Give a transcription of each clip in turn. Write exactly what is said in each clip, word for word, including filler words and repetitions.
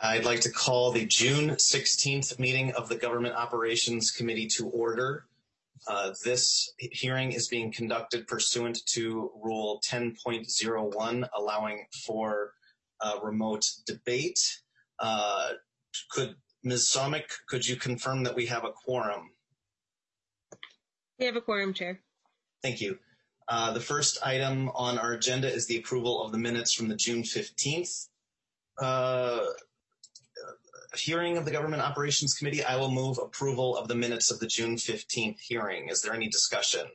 I'd like to call the June sixteenth meeting of the Government Operations Committee to order. Uh, this hearing is being conducted pursuant to Rule ten point oh one, allowing for uh, remote debate. Uh, could Miz Somick, could you confirm that we have a quorum? We have a quorum, Chair. Thank you. Uh, the first item on our agenda is the approval of the minutes from the June fifteenth uh, hearing of the Government Operations Committee. I will move approval of the minutes of the June fifteenth hearing. Is there any discussion?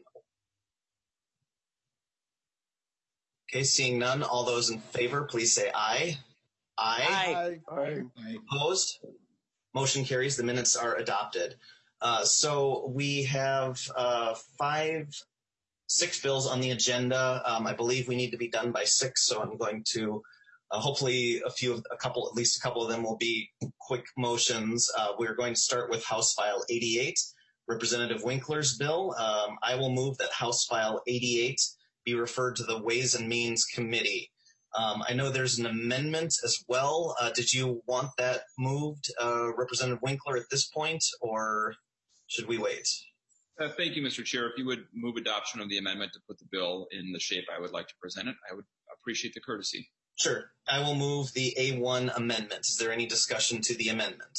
Okay, seeing none, all those in favor, please say aye. Aye. Aye. Aye. Aye. Opposed? Motion carries. The minutes are adopted. Uh, so we have uh, five, six bills on the agenda. Um, I believe we need to be done by six, so I'm going to Uh, hopefully a few, of, a couple, at least a couple of them will be quick motions. Uh, we're going to start with House File eighty-eight, Representative Winkler's bill. Um, I will move that House File eighty-eight be referred to the Ways and Means Committee. Um, I know there's an amendment as well. Uh, did you want that moved, uh, Representative Winkler, at this point, or should we wait? Uh, thank you, Mister Chair. If you would move adoption of the amendment to put the bill in the shape I would like to present it, I would appreciate the courtesy. Sure. I will move the A one amendment. Is there any discussion to the amendment?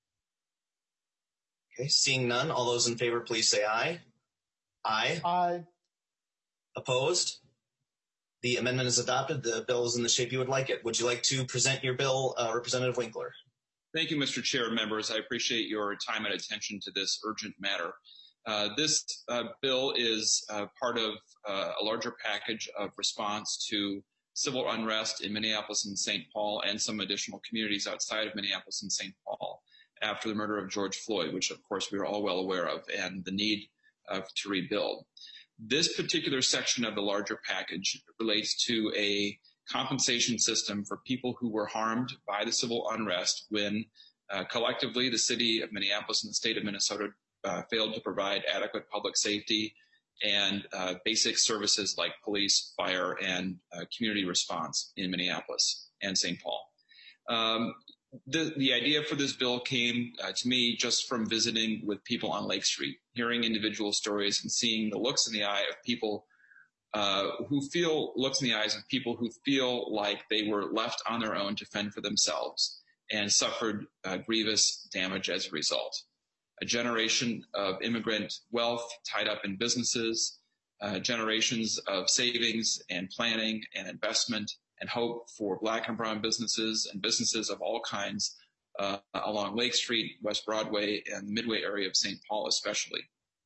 Okay, seeing none, all those in favor, please say aye. Aye. Aye. Opposed? The amendment is adopted. The bill is in the shape you would like it. Would you like to present your bill, uh, Representative Winkler? Thank you, Mister Chair, members. I appreciate your time and attention to this urgent matter. Uh, this uh, bill is uh, part of uh, a larger package of response to civil unrest in Minneapolis and Saint Paul and some additional communities outside of Minneapolis and Saint Paul after the murder of George Floyd, which of course we are all well aware of, and the need uh, to rebuild. This particular section of the larger package relates to a compensation system for people who were harmed by the civil unrest when uh, collectively the city of Minneapolis and the state of Minnesota uh, failed to provide adequate public safety and uh, basic services like police, fire, and uh, community response in Minneapolis and Saint Paul. Um, the, the idea for this bill came uh, to me just from visiting with people on Lake Street, hearing individual stories and seeing the looks in the eye of people uh, who feel, looks in the eyes of people who feel like they were left on their own to fend for themselves and suffered uh, grievous damage as a result. A generation of immigrant wealth tied up in businesses, uh, generations of savings and planning and investment and hope for Black and brown businesses and businesses of all kinds uh, along Lake Street, West Broadway, and the Midway area of Saint Paul especially.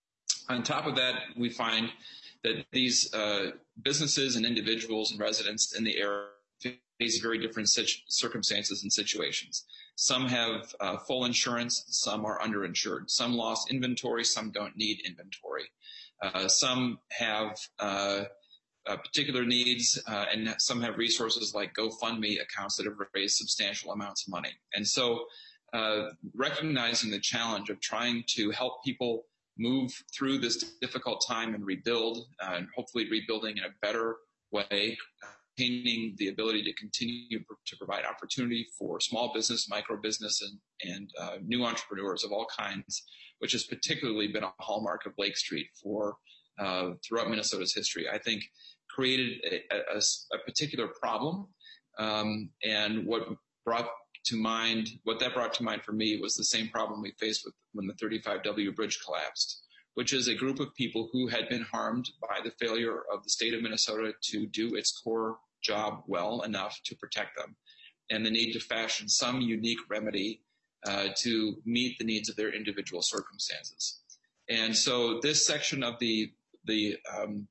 On top of that, we find that these uh, businesses and individuals and residents in the area face very different circumstances and situations. Some have uh, full insurance, some are underinsured. Some lost inventory, some don't need inventory. Uh, some have uh, uh, particular needs, uh, and some have resources like GoFundMe accounts that have raised substantial amounts of money. And so uh, recognizing the challenge of trying to help people move through this difficult time and rebuild, uh, and hopefully rebuilding in a better way, maintaining the ability to continue to provide opportunity for small business, micro business, and, and uh, new entrepreneurs of all kinds, which has particularly been a hallmark of Lake Street for uh, throughout Minnesota's history, I think created a, a, a particular problem. Um, and what brought to mind, what that brought to mind for me was the same problem we faced with when the thirty-five W bridge collapsed, which is a group of people who had been harmed by the failure of the state of Minnesota to do its core job well enough to protect them, and the need to fashion some unique remedy uh, to meet the needs of their individual circumstances. And so this section of the, the um,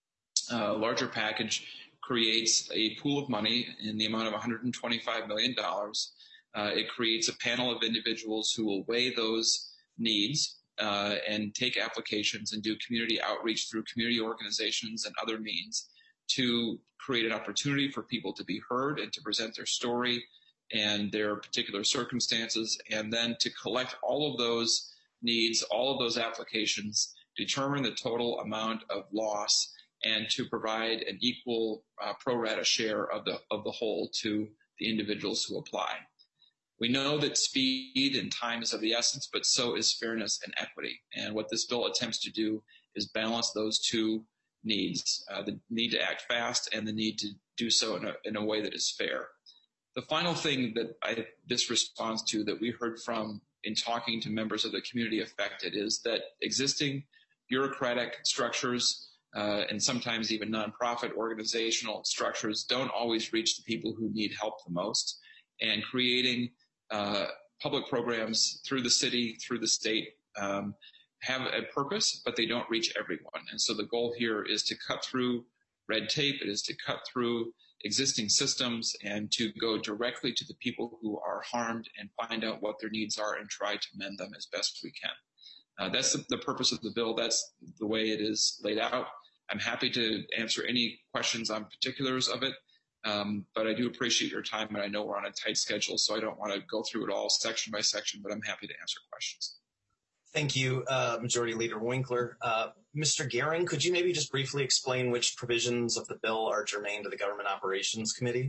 uh, larger package creates a pool of money in the amount of one hundred twenty-five million dollars. Uh, it creates a panel of individuals who will weigh those needs uh, and take applications and do community outreach through community organizations and other means to create an opportunity for people to be heard and to present their story and their particular circumstances, and then to collect all of those needs, all of those applications, determine the total amount of loss, and to provide an equal uh, pro rata share of the of the whole to the individuals who apply. We know that speed and time is of the essence, but so is fairness and equity. And what this bill attempts to do is balance those two needs, uh, the need to act fast and the need to do so in a, in a way that is fair. The final thing that I, this responds to that we heard from in talking to members of the community affected is that existing bureaucratic structures uh, and sometimes even nonprofit organizational structures don't always reach the people who need help the most. And creating uh, public programs through the city, through the state, um, have a purpose, but they don't reach everyone. And so the goal here is to cut through red tape. It is to cut through existing systems and to go directly to the people who are harmed and find out what their needs are and try to mend them as best we can. Uh, that's the, the purpose of the bill. That's the way it is laid out. I'm happy to answer any questions on particulars of it. Um, but I do appreciate your time, and I know we're on a tight schedule, so I don't want to go through it all section by section, but I'm happy to answer questions. Thank you, uh, Majority Leader Winkler. Uh, Mister Gehring, could you maybe just briefly explain which provisions of the bill are germane to the Government Operations Committee?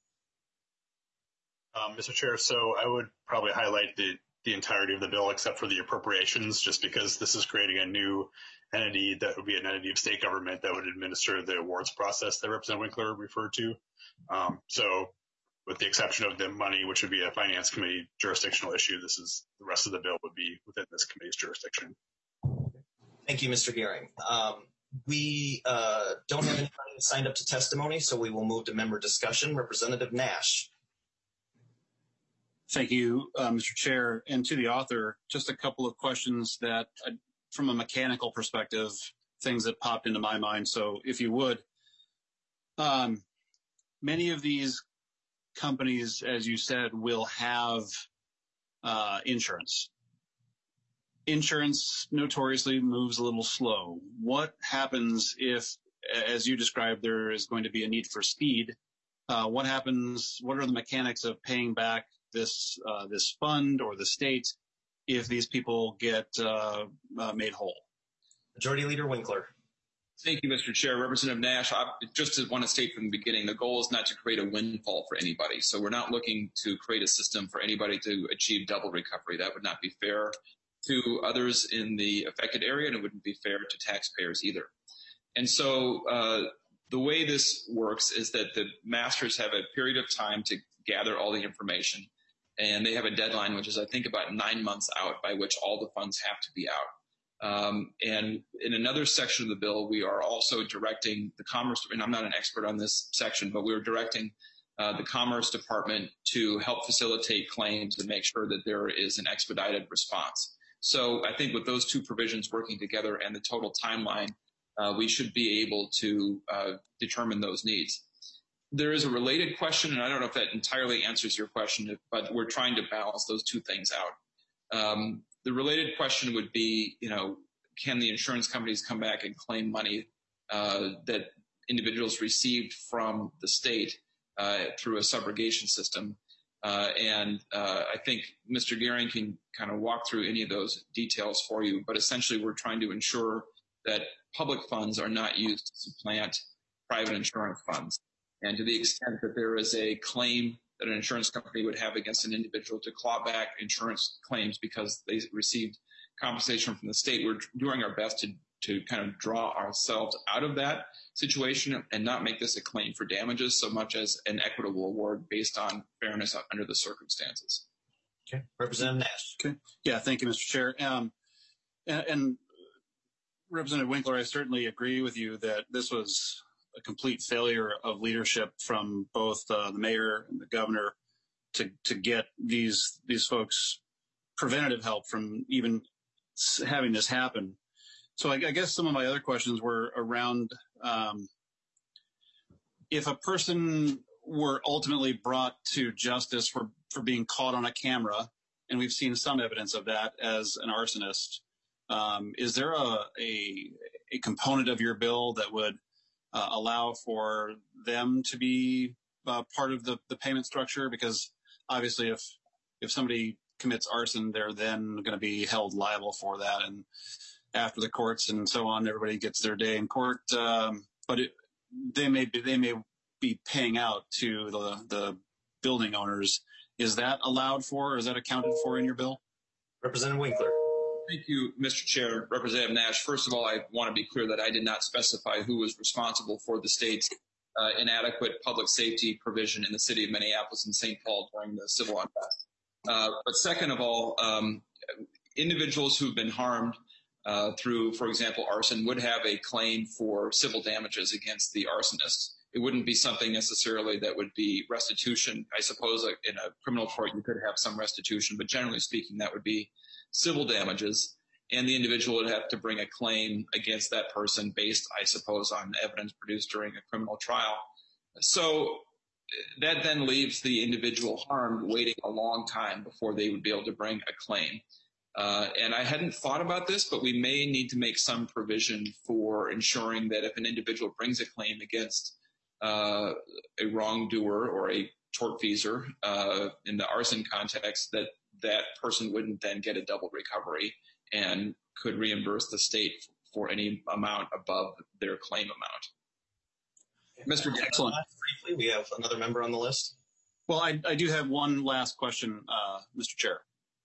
Um, Mister Chair, so I would probably highlight the, the entirety of the bill except for the appropriations, just because this is creating a new entity that would be an entity of state government that would administer the awards process that Representative Winkler referred to. Um, so with the exception of the money, which would be a Finance Committee jurisdictional issue, this is the rest of the bill would be within this committee's jurisdiction. Thank you, Mister Gehring. Um, we uh, don't have anybody signed up to testimony, so we will move to member discussion. Representative Nash. Thank you, uh, Mister Chair. And to the author, just a couple of questions that, uh, from a mechanical perspective, things that popped into my mind. So if you would, um, many of these companies, as you said, will have uh, insurance. Insurance notoriously moves a little slow. What happens if, as you described, there is going to be a need for speed? Uh, what happens, what are the mechanics of paying back this uh, this fund or the state if these people get uh, uh, made whole? Majority Leader Winkler. Thank you, Mister Chair. Representative Nash, I just want to state from the beginning, the goal is not to create a windfall for anybody. So we're not looking to create a system for anybody to achieve double recovery. That would not be fair to others in the affected area, and it wouldn't be fair to taxpayers either. And so uh, the way this works is that the masters have a period of time to gather all the information, and they have a deadline, which is, I think, about nine months out, by which all the funds have to be out. Um, and in another section of the bill, we are also directing the Commerce, and I'm not an expert on this section, but we're directing uh, the Commerce Department to help facilitate claims and make sure that there is an expedited response. So I think with those two provisions working together and the total timeline, uh, we should be able to uh, determine those needs. There is a related question, and I don't know if that entirely answers your question, but we're trying to balance those two things out. Um, the related question would be, you know, can the insurance companies come back and claim money uh, that individuals received from the state uh, through a subrogation system? Uh, and uh, I think Mister Gehring can kind of walk through any of those details for you, but essentially we're trying to ensure that public funds are not used to supplant private insurance funds. And to the extent that there is a claim that an insurance company would have against an individual to claw back insurance claims because they received compensation from the state, we're doing our best to, to kind of draw ourselves out of that situation and not make this a claim for damages so much as an equitable award based on fairness under the circumstances. Okay. Representative Nash. Okay. Yeah, thank you, Mister Chair. Um, and, and Representative Winkler, I certainly agree with you that this was a complete failure of leadership from both uh, the mayor and the governor to to get these these folks preventative help from even having this happen. So I, I guess some of my other questions were around um, if a person were ultimately brought to justice for, for being caught on a camera, and we've seen some evidence of that as an arsonist, um, is there a, a, a component of your bill that would uh, allow for them to be uh, part of the, the payment structure? Because obviously if if somebody commits arson, they're then going to be held liable for that. And after the courts and so on, everybody gets their day in court. Um, but it, they may be, they may be paying out to the, the building owners Is that allowed for, or is that accounted for in your bill? Representative Winkler. Thank you, Mister Chair. Representative Nash, first of all, I want to be clear that I did not specify who was responsible for the state's uh, inadequate public safety provision in the city of Minneapolis and Saint Paul during the civil unrest. Uh, but second of all, um, individuals who've been harmed uh, through, for example, arson would have a claim for civil damages against the arsonist. It wouldn't be something necessarily that would be restitution. I suppose in a criminal court you could have some restitution, but generally speaking, that would be civil damages, and the individual would have to bring a claim against that person based, I suppose, on evidence produced during a criminal trial. So that then leaves the individual harmed waiting a long time before they would be able to bring a claim. Uh, and I hadn't thought about this, but we may need to make some provision for ensuring that if an individual brings a claim against uh, a wrongdoer or a tortfeasor uh, in the arson context, that that person wouldn't then get a double recovery and could reimburse the state for any amount above their claim amount. Mister Excellent. Briefly, we have another member on the list. Well, I, I do have one last question, uh, Mister Chair.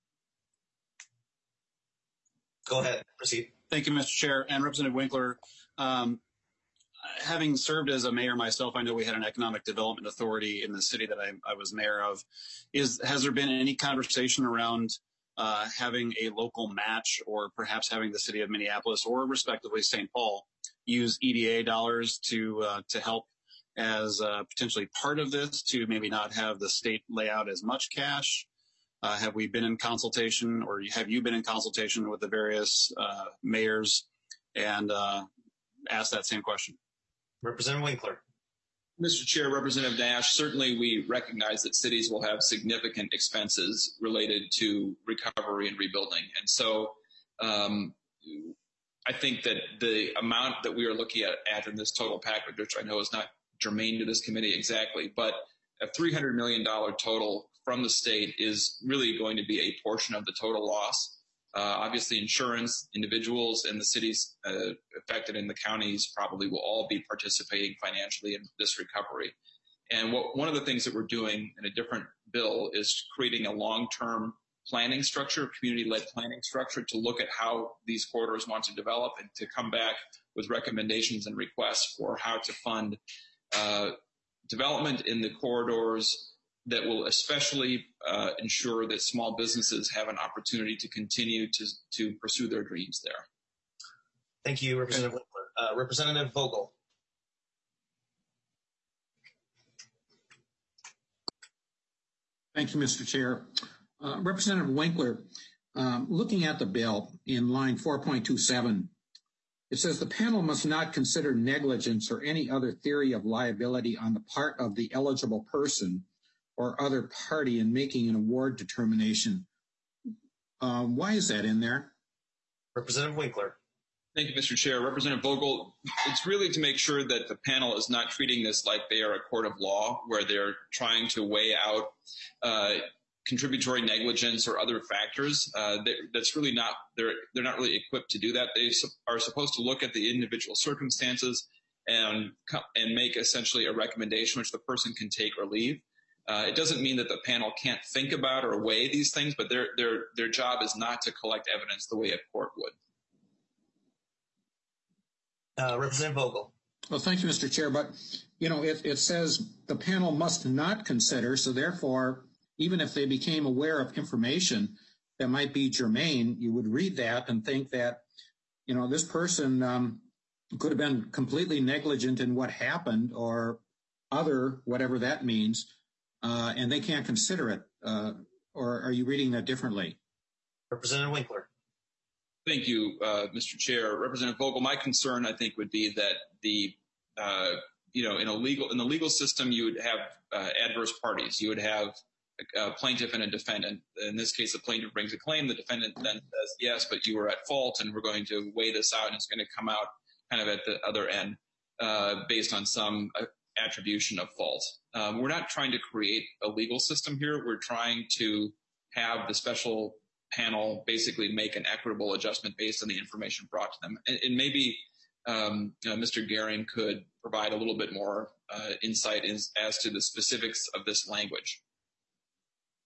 Go ahead, proceed. Thank you, Mister Chair. And Representative Winkler, um, having served as a mayor myself, I know we had an economic development authority in the city that I, I was mayor of. Is has there been any conversation around uh, having a local match, or perhaps having the city of Minneapolis or respectively Saint Paul use E D A dollars to uh, to help as uh, potentially part of this, to maybe not have the state lay out as much cash? Uh, have we been in consultation, or have you been in consultation with the various uh, mayors and uh, asked that same question? Representative Winkler. Mister Chair, Representative Nash, certainly we recognize that cities will have significant expenses related to recovery and rebuilding. And so um, I think that the amount that we are looking at, at in this total package, which I know is not germane to this committee exactly, but a three hundred million dollars total from the state is really going to be a portion of the total loss. Uh, obviously, insurance, individuals, and the cities uh, affected in the counties probably will all be participating financially in this recovery. And what, one of the things that we're doing in a different bill is creating a long-term planning structure, community-led planning structure, to look at how these corridors want to develop and to come back with recommendations and requests for how to fund uh, development in the corridors that will especially uh, ensure that small businesses have an opportunity to continue to, to pursue their dreams there. Thank you, Representative Winkler. Uh, Representative Vogel. Thank you, Mister Chair. Uh, Representative Winkler, um, looking at the bill in line four point two seven, it says the panel must not consider negligence or any other theory of liability on the part of the eligible person or other party in making an award determination. Um, why is that in there? Representative Winkler. Thank you, Mister Chair. Representative Vogel, it's really to make sure that the panel is not treating this like they are a court of law, where they're trying to weigh out uh, contributory negligence or other factors. Uh, they, that's really not, they're, they're not really equipped to do that. They su- are supposed to look at the individual circumstances and, and make essentially a recommendation which the person can take or leave. Uh, it doesn't mean that the panel can't think about or weigh these things, but their their their job is not to collect evidence the way a court would. Uh, Representative Vogel. Well, thank you, Mister Chair. But, you know, it, it says the panel must not consider, so therefore, even if they became aware of information that might be germane, you would read that and think that, you know, this person um, could have been completely negligent in what happened or other, whatever that means. Uh, and they can't consider it, uh, or are you reading that differently? Representative Winkler. Thank you, uh, Mister Chair. Representative Vogel, my concern, I think, would be that the, uh, you know, in a legal in the legal system, you would have uh, adverse parties. You would have a, a plaintiff and a defendant. In this case, the plaintiff brings a claim. The defendant then says, yes, but you were at fault, and we're going to weigh this out, and it's going to come out kind of at the other end uh, based on some uh, attribution of fault. Um, we're not trying to create a legal system here. We're trying to have the special panel basically make an equitable adjustment based on the information brought to them. And, and maybe um, uh, Mister Gehring could provide a little bit more uh, insight in, as to the specifics of this language.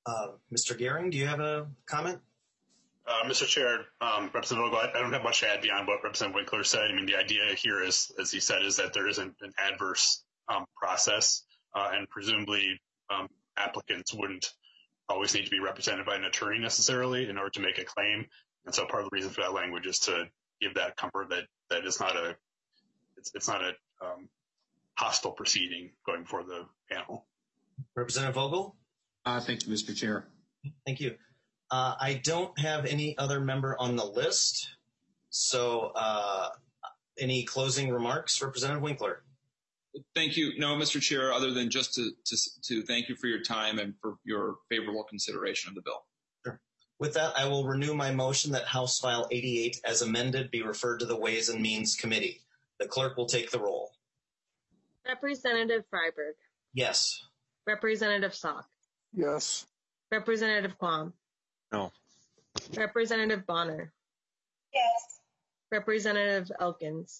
Uh, Mister Gehring, do you have a comment? Uh, Mister Chair, um, Representative Vogel, I, I don't have much to add beyond what Representative Winkler said. I mean, the idea here is, as he said, is that there isn't an adverse um, process, uh, and presumably um, applicants wouldn't always need to be represented by an attorney necessarily in order to make a claim. And so part of the reason for that language is to give that comfort that that is not a it's, it's not a um, hostile proceeding going before the panel. Representative Vogel? Uh, thank you, Mister Chair. Thank you. Uh, I don't have any other member on the list. So uh, any closing remarks, Representative Winkler? Thank you. No, Mister Chair, other than just to, to, to thank you for your time and for your favorable consideration of the bill. Sure. With that, I will renew my motion that House File eighty-eight as amended be referred to the Ways and Means Committee. The clerk will take the roll. Representative Freiberg. Yes. Representative Salk. Yes. Representative Quam. No. Representative Bonner. Yes. Representative Elkins.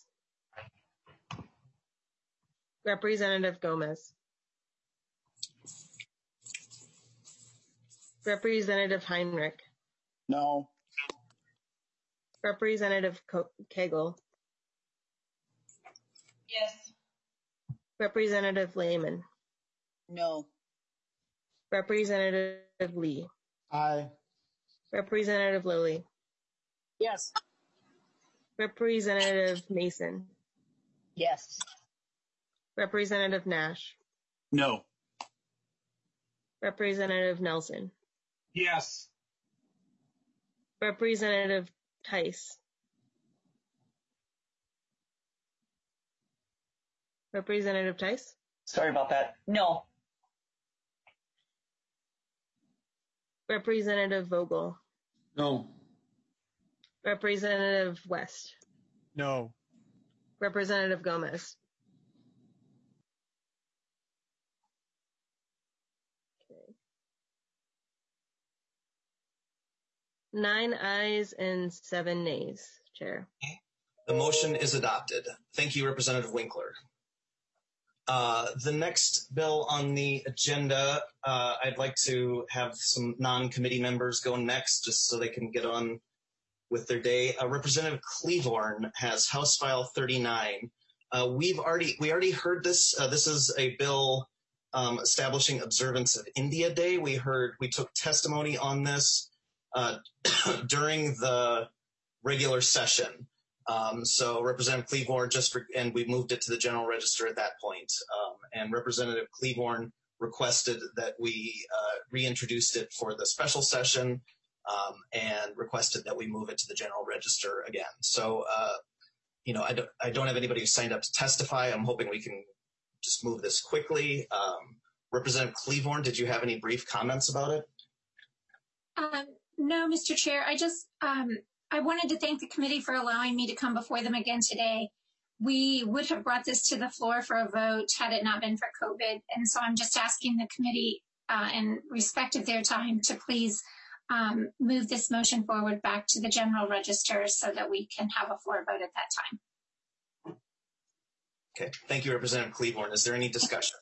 Representative Gomez. Representative Heinrich. No. Representative Co- Cagle. Yes. Representative Lehman. No. Representative Lee. Aye. Representative Lilly. Yes. Representative Mason. Yes. Representative Nash. No. Representative Nelson. Yes. Representative Tice. Representative Tice. Sorry about that. No. Representative Vogel. No. Representative West. No. Representative Gomez. Okay. Nine ayes and seven nays, Chair. The motion is adopted. Thank you, Representative Winkler. Uh, the next bill on the agenda, uh, I'd like to have some non-committee members go next just so they can get on with their day. Uh, Representative Cleavorn has House File thirty-nine. Uh, we've already, we already heard this. Uh, this is a bill um, establishing observance of India Day. We heard, we took testimony on this uh, during the regular session. Um, so Representative Cleavorn just, re- and we moved it to the general register at that point. Um, and Representative Cleavorn requested that we uh, reintroduced it for the special session um, and requested that we move it to the general register again. So, uh, you know, I don't, I don't have anybody who signed up to testify. I'm hoping we can just move this quickly. Um, Representative Cleavorn, did you have any brief comments about it? Um, no, Mister Chair, I just, um, I wanted to thank the committee for allowing me to come before them again today. We would have brought this to the floor for a vote had it not been for COVID. And so I'm just asking the committee, uh, in respect of their time, to please um, move this motion forward back to the general register so that we can have a floor vote at that time. Okay, thank you, Representative Cleavorn. Is there any discussion?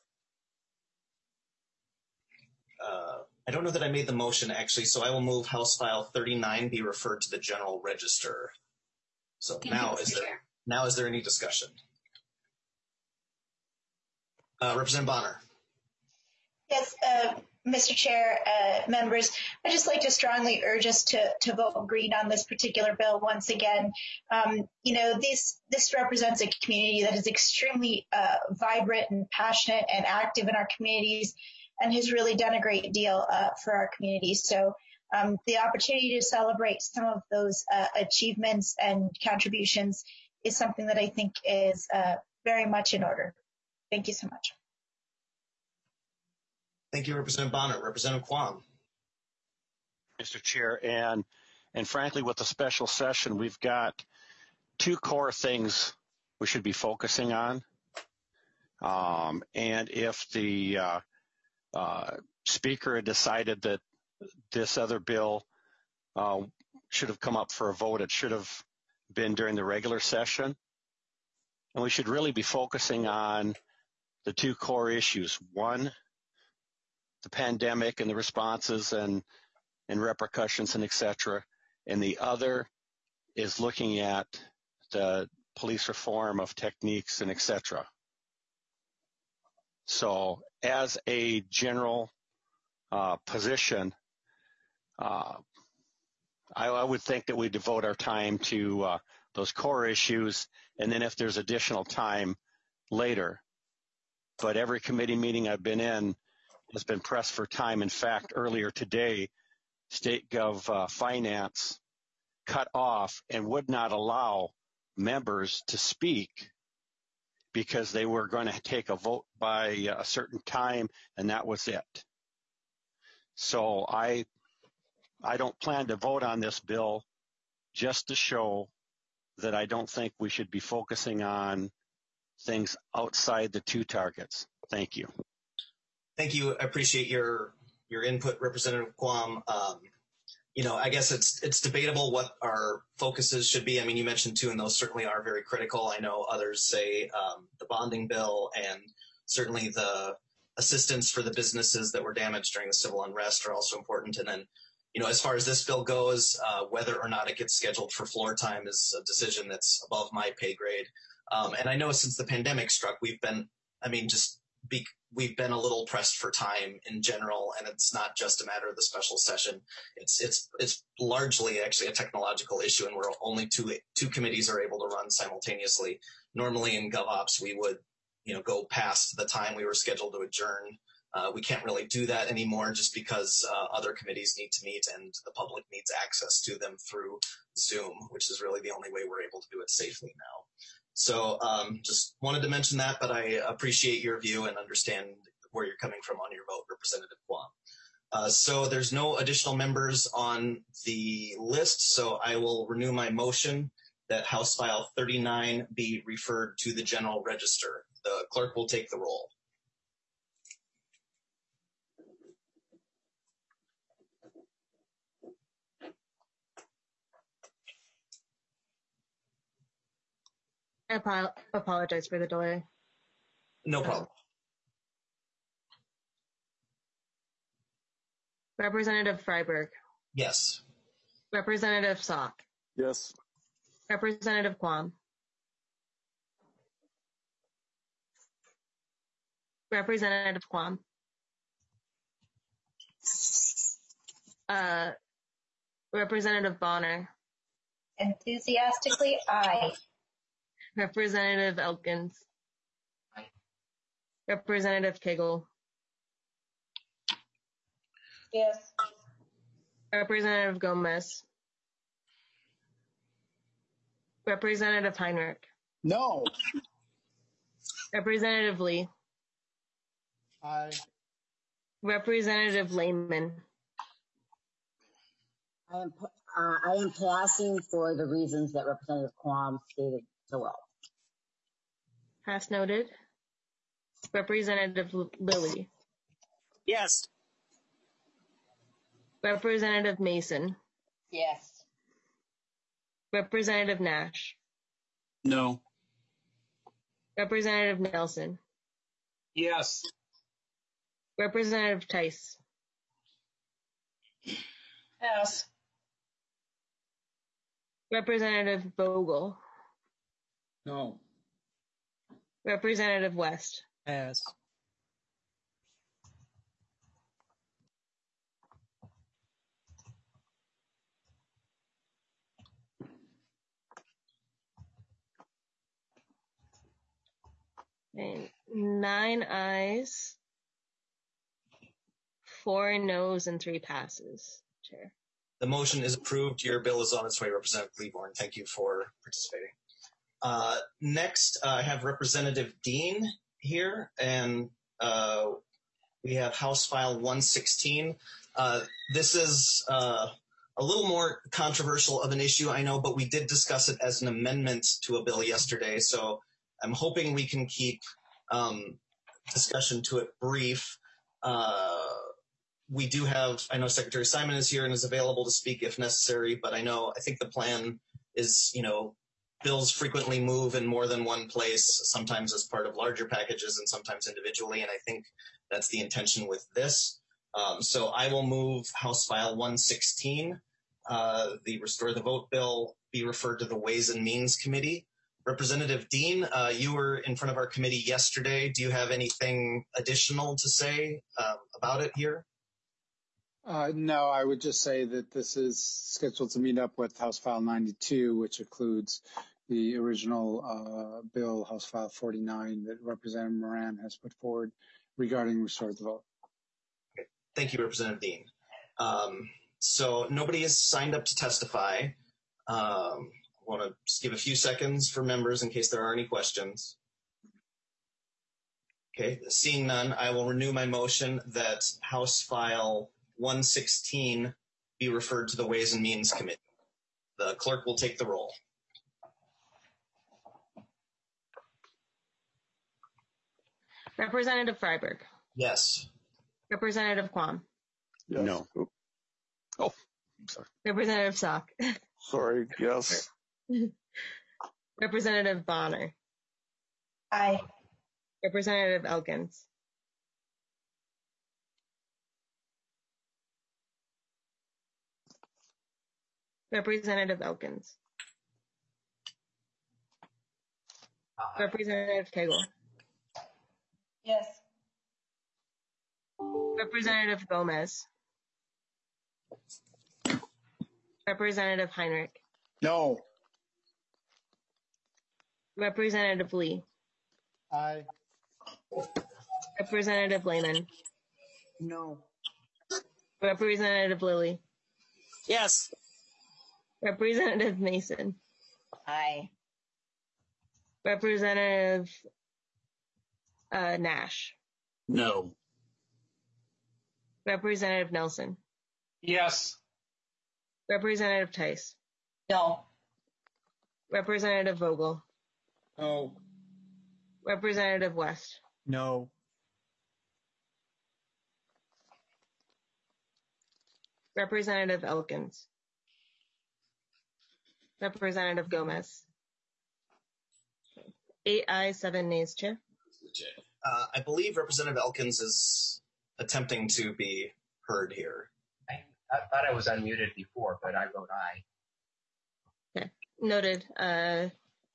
Uh, I don't know that I made the motion, actually, so I will move House File thirty-nine be referred to the general register. So Thank now you, is Mister there Chair. now is there any discussion? Uh, Representative Bonner. Yes, uh, Mister Chair, uh, members, I'd just like to strongly urge us to, to vote green on this particular bill once again. Um, you know, this this represents a community that is extremely uh, vibrant and passionate and active in our communities, and has really done a great deal uh, for our community. So um, the opportunity to celebrate some of those uh, achievements and contributions is something that I think is uh, very much in order. Thank you so much. Thank you, Representative Bonner. Representative Quam. Mister Chair, and and frankly, with the special session, we've got two core things we should be focusing on. Um, and if the uh, uh, Speaker had decided that this other bill uh, should have come up for a vote, it should have been during the regular session. And we should really be focusing on the two core issues. One, the pandemic and the responses and, and repercussions and et cetera. And the other is looking at the police reform of techniques and et cetera. So as a general uh, position, uh, I, I would think that we devote our time to uh, those core issues, and then if there's additional time later. But every committee meeting I've been in has been pressed for time. In fact, earlier today, State Gov uh, Finance cut off and would not allow members to speak because they were going to take a vote by a certain time, and that was it. So I, I don't plan to vote on this bill, just to show that I don't think we should be focusing on things outside the two targets. Thank you. Thank you. I appreciate your your input, Representative Quam. Um, you know, I guess it's it's debatable what our focuses should be. I mean, you mentioned two, and those certainly are very critical. I know others say um, the bonding bill and certainly the assistance for the businesses that were damaged during the civil unrest are also important. And then, you know, as far as this bill goes, uh, whether or not it gets scheduled for floor time is a decision that's above my pay grade. Um, and I know since the pandemic struck, we've been, I mean, just be, we've been a little pressed for time in general, and it's not just a matter of the special session. It's it's it's largely actually a technological issue, and we're only two two committees are able to run simultaneously. Normally in GovOps, we would, you know, go past the time we were scheduled to adjourn. Uh, we can't really do that anymore just because uh, other committees need to meet and the public needs access to them through Zoom, which is really the only way we're able to do it safely now. So um, just wanted to mention that, but I appreciate your view and understand where you're coming from on your vote, Representative Quam. Uh, so there's no additional members on the list, so I will renew my motion that House File thirty-nine be referred to the General Register. The clerk will take the roll. I ap- apologize for the delay. No problem. Representative Freiberg. Yes. Representative Salk. Yes. Representative Quam. Representative Quam. Uh, Representative Bonner. Enthusiastically, aye. Representative Elkins. Aye. Representative Kegel. Yes. Representative Gomez. Representative Heinrich. No. Representative Lee. Aye. Representative Lehman. I am, uh, I am passing for the reasons that Representative Quam stated so well. Pass noted. Representative L- Lilly. Yes. Representative Mason. Yes. Representative Nash. No. Representative Nelson. Yes. Representative Tice. Yes. Representative Vogel. No. Representative West. Yes. Okay. Nine ayes, four noes, and three passes, Chair. The motion is approved. Your bill is on its way, Representative Cleaborn. Thank you for participating. Uh, next, uh, I have Representative Dean here, and uh, we have House File one sixteen. Uh, this is uh, a little more controversial of an issue, I know, but we did discuss it as an amendment to a bill yesterday, so I'm hoping we can keep um, discussion to it brief. Uh, we do have, I know Secretary Simon is here and is available to speak if necessary, but I know, I think the plan is, you know, bills frequently move in more than one place, sometimes as part of larger packages and sometimes individually, and I think that's the intention with this. Um, so I will move House File one sixteen, uh, the Restore the Vote bill, be referred to the Ways and Means Committee. Representative Dean, uh, you were in front of our committee yesterday. Do you have anything additional to say uh, about it here? Uh, no, I would just say that this is scheduled to meet up with House File ninety-two, which includes the original uh, bill, House File forty-nine, that Representative Moran has put forward regarding Restore the Vote. Okay. Thank you, Representative Dean. Um, so nobody has signed up to testify. Um, I want to just give a few seconds for members in case there are any questions. Okay, seeing none, I will renew my motion that House File one sixteen be referred to the Ways and Means Committee. The clerk will take the roll. Representative Freiberg. Yes. Representative Quam. Yes. No. Oh, I'm sorry. Representative Sock. Sorry, yes. Representative Bonner. Aye. Representative Elkins. Representative Elkins. Aye. Representative Cagle. Yes. Representative Gomez. Representative Heinrich. No. Representative Lee. Aye. Representative Lehman. No. Representative Lilly. Yes. Representative Mason. Aye. Representative uh, Nash. No. Representative Nelson. Yes. Representative Tice. No. Representative Vogel. No. Representative West. No. Representative Elkins. Representative Gomez. Eight ayes, seven nays, Chair. Uh, I believe Representative Elkins is attempting to be heard here. I, I thought I was unmuted before, but I vote aye. Okay, noted. Uh,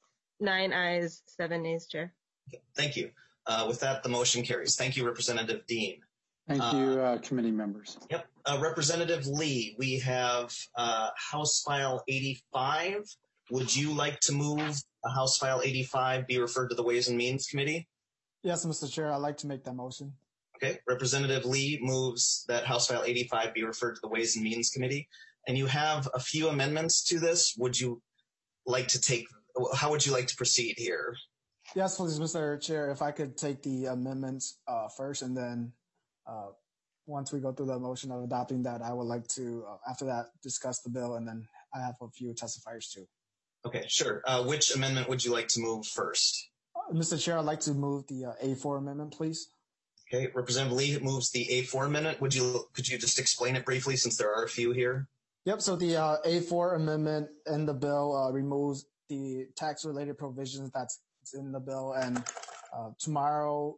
nine ayes, seven nays, Chair. Okay, thank you. Uh, with that, the motion carries. Thank you, Representative Dean. Thank Uh, you, uh, committee members. Yep. Uh, Representative Lee, we have uh, House File eighty-five. Would you like to move uh, House File eighty-five be referred to the Ways and Means Committee? Yes, Mister Chair, I'd like to make that motion. Okay. Representative Lee moves that House File eighty-five be referred to the Ways and Means Committee. And you have a few amendments to this. Would you like to take, how would you like to proceed here? Yes, please, Mister Chair, if I could take the amendments uh, first, and then uh, once we go through the motion of adopting that, I would like to, uh, after that, discuss the bill, and then I have a few testifiers too. Okay, sure. Uh, which amendment would you like to move first? Uh, Mister Chair, I'd like to move the uh, A four amendment, please. Okay, Representative Lee moves the A four amendment. Would you, could you just explain it briefly since there are a few here? Yep, so the uh, A four amendment in the bill uh, removes the tax-related provisions that's in the bill, and uh, tomorrow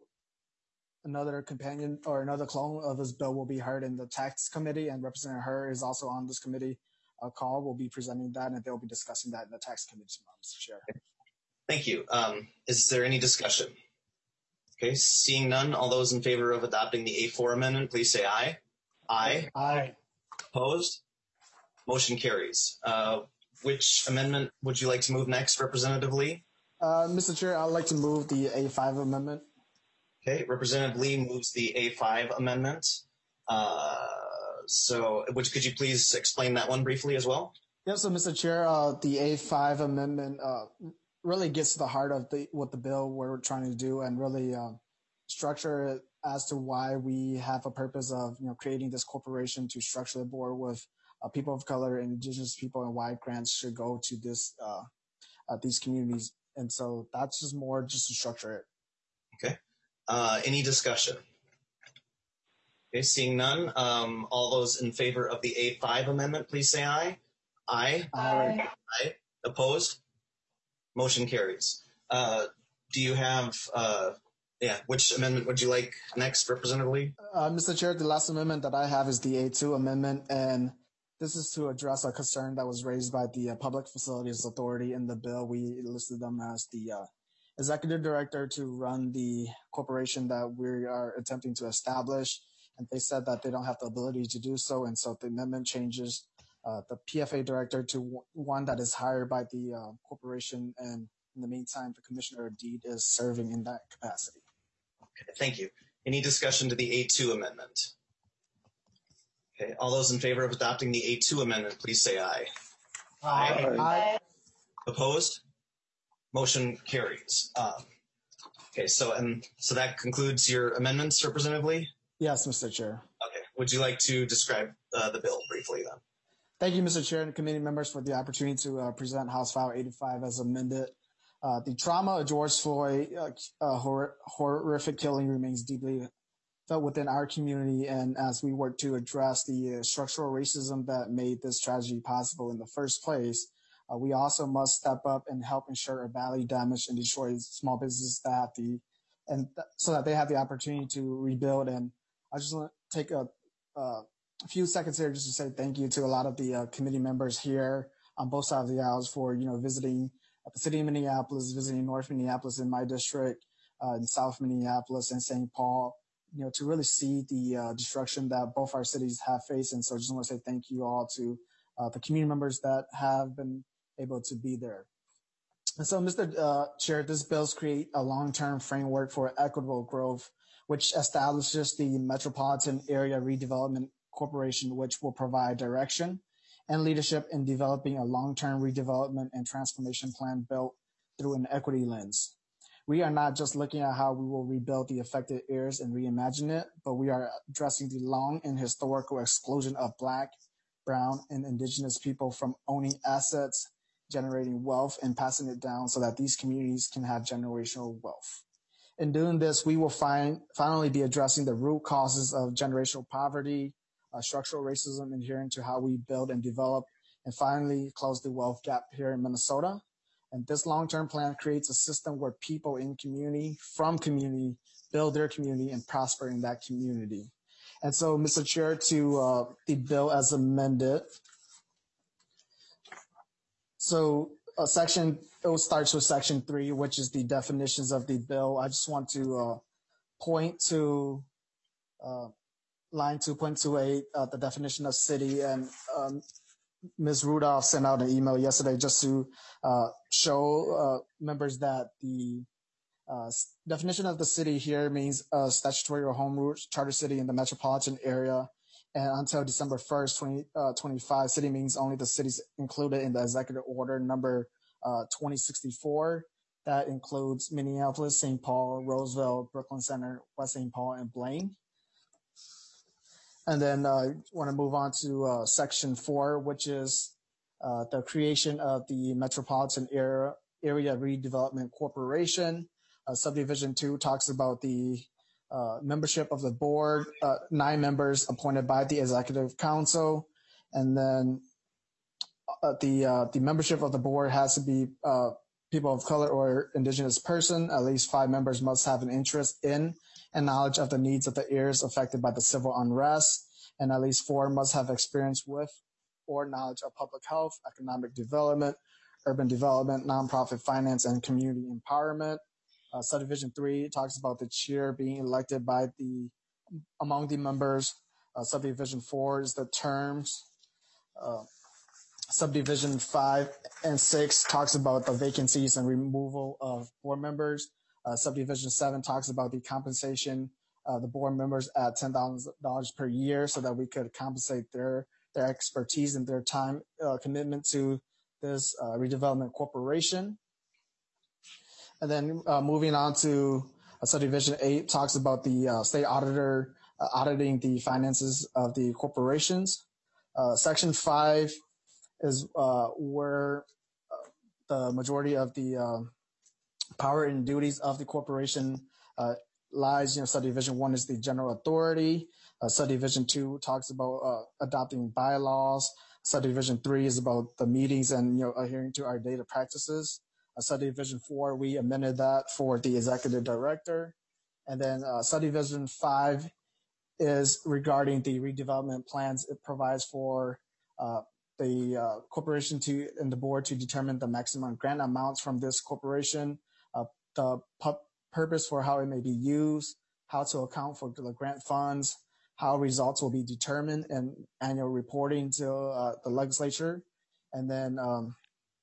another companion or another clone of this bill will be heard in the tax committee, and Representative Herr is also on this committee uh, call. We'll be presenting that, and they'll be discussing that in the tax committee tomorrow, Mister Chair. Thank you. Um, is there any discussion? Okay, seeing none, all those in favor of adopting the A four amendment, please say aye. Aye. Aye. Opposed? Motion carries. Uh, which amendment would you like to move next, Representative Lee? Uh, Mister Chair, I'd like to move the A five amendment. Okay, Representative Lee moves the A five amendment. Uh, so, which could you please explain that one briefly as well? Yep, so Mister Chair, uh, the A five amendment uh, really gets to the heart of the, what the bill we're trying to do, and really uh, structure it as to why we have a purpose of, you know, creating this corporation to structure the board with uh, people of color and indigenous people, and why grants should go to this uh, uh, these communities. And so that's just more just to structure it. Okay. Uh, any discussion? Okay, seeing none, um, all those in favor of the A five amendment, please say aye. Aye. Aye. Aye. Opposed? Motion carries. Uh, do you have uh, Yeah, which amendment would you like next, Representative Lee? Uh, Mister Chair, the last amendment that I have is the A two amendment, and this is to address a concern that was raised by the uh, Public Facilities Authority in the bill. We listed them as the uh, executive director to run the corporation that we are attempting to establish, and they said that they don't have the ability to do so, and so the amendment changes uh, the P F A director to w- one that is hired by the uh, corporation, and in the meantime, the Commissioner of Deed is serving in that capacity. Okay, thank you. Any discussion to the A two amendment? Okay, all those in favor of adopting the A two amendment, please say aye. Aye. Aye. Aye. Opposed? Motion carries. Um, okay, so and so that concludes your amendments, Representative Lee? Yes, Mister Chair. Okay, would you like to describe uh, the bill briefly then? Thank you, Mister Chair and committee members, for the opportunity to uh, present House File eighty-five as amended. Uh, the trauma of George Floyd uh, uh, hor- horrific killing remains deeply felt within our community, and as we work to address the uh, structural racism that made this tragedy possible in the first place, uh, we also must step up and help ensure a badly damaged and destroyed small businesses that have the, and th- so that they have the opportunity to rebuild. And I just want to take a, uh, a few seconds here just to say thank you to a lot of the uh, committee members here on both sides of the aisles for, you know, visiting at the city of Minneapolis, visiting North Minneapolis in my district, uh, in South Minneapolis and Saint Paul, you know, to really see the uh, destruction that both our cities have faced. And so I just want to say thank you all to uh, the community members that have been able to be there. And so, Mister Uh, Chair, this bills create a long-term framework for equitable growth, which establishes the Metropolitan Area Redevelopment Corporation, which will provide direction and leadership in developing a long-term redevelopment and transformation plan built through an equity lens. We are not just looking at how we will rebuild the affected areas and reimagine it, but we are addressing the long and historical exclusion of Black, Brown, and Indigenous people from owning assets, generating wealth, and passing it down so that these communities can have generational wealth. In doing this, we will find, finally be addressing the root causes of generational poverty, uh, structural racism inherent to how we build and develop, and finally close the wealth gap here in Minnesota. And this long-term plan creates a system where people in community, from community, build their community and prosper in that community. And so, Mister Chair, to uh, the bill as amended. So uh, section, it starts with section three, which is the definitions of the bill. I just want to uh, point to uh, line two point two eight, uh, the definition of city, and um, Miz Rudolph sent out an email yesterday just to uh, show uh, members that the uh, definition of the city here means a statutory or home rule charter city in the metropolitan area. And until December first, twenty twenty-five, city means only the cities included in the executive order number uh, twenty sixty-four. That includes Minneapolis, Saint Paul, Roseville, Brooklyn Center, West Saint Paul, and Blaine. And then I uh, want to move on to uh, section four, which is uh, the creation of the Metropolitan Area, Area Redevelopment Corporation. Uh, subdivision two talks about the uh, membership of the board, uh, nine members appointed by the executive council. And then uh, the uh, the membership of the board has to be uh, people of color or indigenous person. At least five members must have an interest in and knowledge of the needs of the areas affected by the civil unrest, and at least four must have experience with or knowledge of public health, economic development, urban development, nonprofit finance, and community empowerment. Uh, subdivision three talks about the chair being elected by the among the members. Uh, subdivision four is the terms. Uh, subdivision five and six talks about the vacancies and removal of board members. Uh, subdivision seven talks about the compensation of the board members at ten thousand dollars per year so that we could compensate their, their expertise and their time uh, commitment to this uh, redevelopment corporation. And then uh, moving on to uh, subdivision eight talks about the uh, state auditor uh, auditing the finances of the corporations. Uh, section five is uh, where uh, the majority of the uh, power and duties of the corporation uh, lies. You know, subdivision one is the general authority. Uh, subdivision two talks about uh, adopting bylaws. Subdivision three is about the meetings and, you know, adhering to our data practices. Uh, subdivision four, we amended that for the executive director. And then uh, subdivision five is regarding the redevelopment plans. It provides for uh, the uh, corporation to and the board to determine the maximum grant amounts from this corporation, uh, the pu- purpose for how it may be used, how to account for the grant funds, how results will be determined, and annual reporting to uh, the legislature. And then um,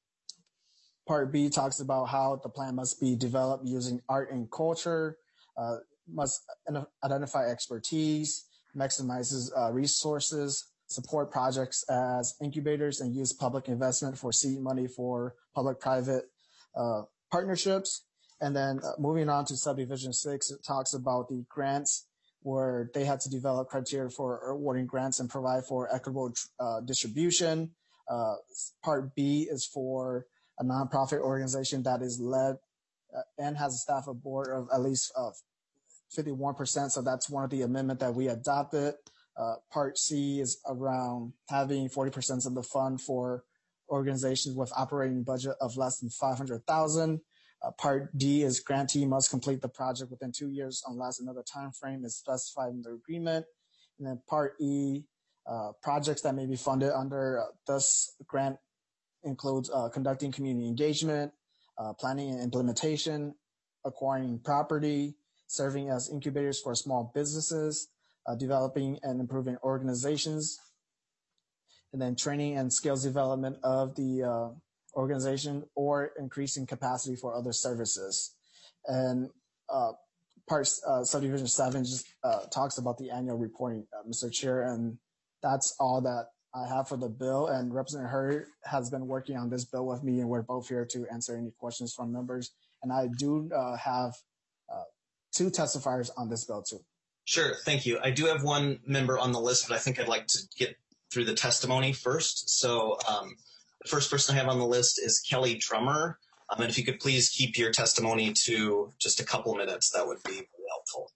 Part B talks about how the plan must be developed using art and culture, uh, must identify expertise, maximizes uh, resources, support projects as incubators, and use public investment for seed money for public-private uh, partnerships. And then uh, moving on to subdivision six, it talks about the grants where they had to develop criteria for awarding grants and provide for equitable uh, distribution. Uh, part B is for a nonprofit organization that is led uh, and has a staff of board of at least uh, fifty-one percent. So that's one of the amendment that we adopted. Uh, part C is around having forty percent of the fund for organizations with operating budget of less than five hundred thousand. Uh, part D is grantee must complete the project within two years unless another time frame is specified in the agreement. And then part E, uh, projects that may be funded under uh, this grant includes uh, conducting community engagement, uh, planning and implementation, acquiring property, serving as incubators for small businesses, uh, developing and improving organizations, and then training and skills development of the uh, organization or increasing capacity for other services. And uh, parts uh, subdivision seven just uh, talks about the annual reporting, uh, Mister Chair, and that's all that I have for the bill. And Representative Hurd has been working on this bill with me, and we're both here to answer any questions from members. And I do uh, have uh, two testifiers on this bill too. Sure, thank you. I do have one member on the list, but I think I'd like to get through the testimony first. So um, the first person I have on the list is Kelly Drummer. Um, and if you could please keep your testimony to just a couple minutes, that would be really helpful.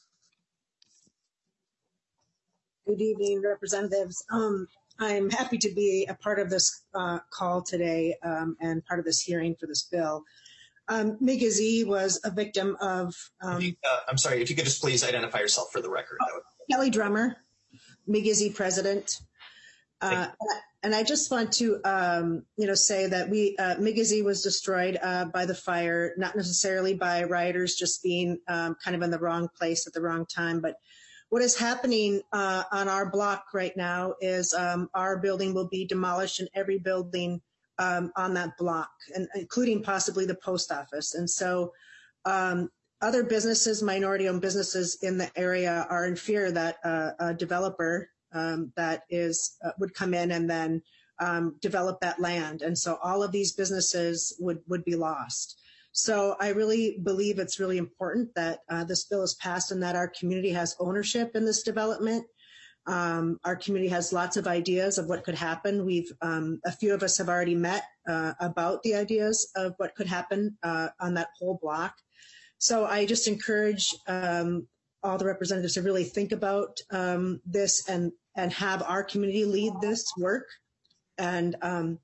Good evening, representatives. Um, I'm happy to be a part of this uh, call today um, and part of this hearing for this bill. Um, Migazi was a victim of... Um, you, uh, I'm sorry, if you could just please identify yourself for the record. Oh, that would... Kelly Drummer, Migazi president. Uh, and I just want to, um, you know, say that we uh, Migazi was destroyed uh, by the fire, not necessarily by rioters just being um, kind of in the wrong place at the wrong time, but what is happening uh, on our block right now is um, our building will be demolished and every building um, on that block, and including possibly the post office. And so um, other businesses, minority-owned businesses in the area are in fear that uh, a developer um, that is uh, would come in and then um, develop that land. And so all of these businesses would, would be lost. So I really believe it's really important that uh, this bill is passed and that our community has ownership in this development. Um, our community has lots of ideas of what could happen. We've, um, a few of us have already met uh, about the ideas of what could happen uh, on that whole block. So I just encourage um, all the representatives to really think about um, this and, and have our community lead this work. And, um,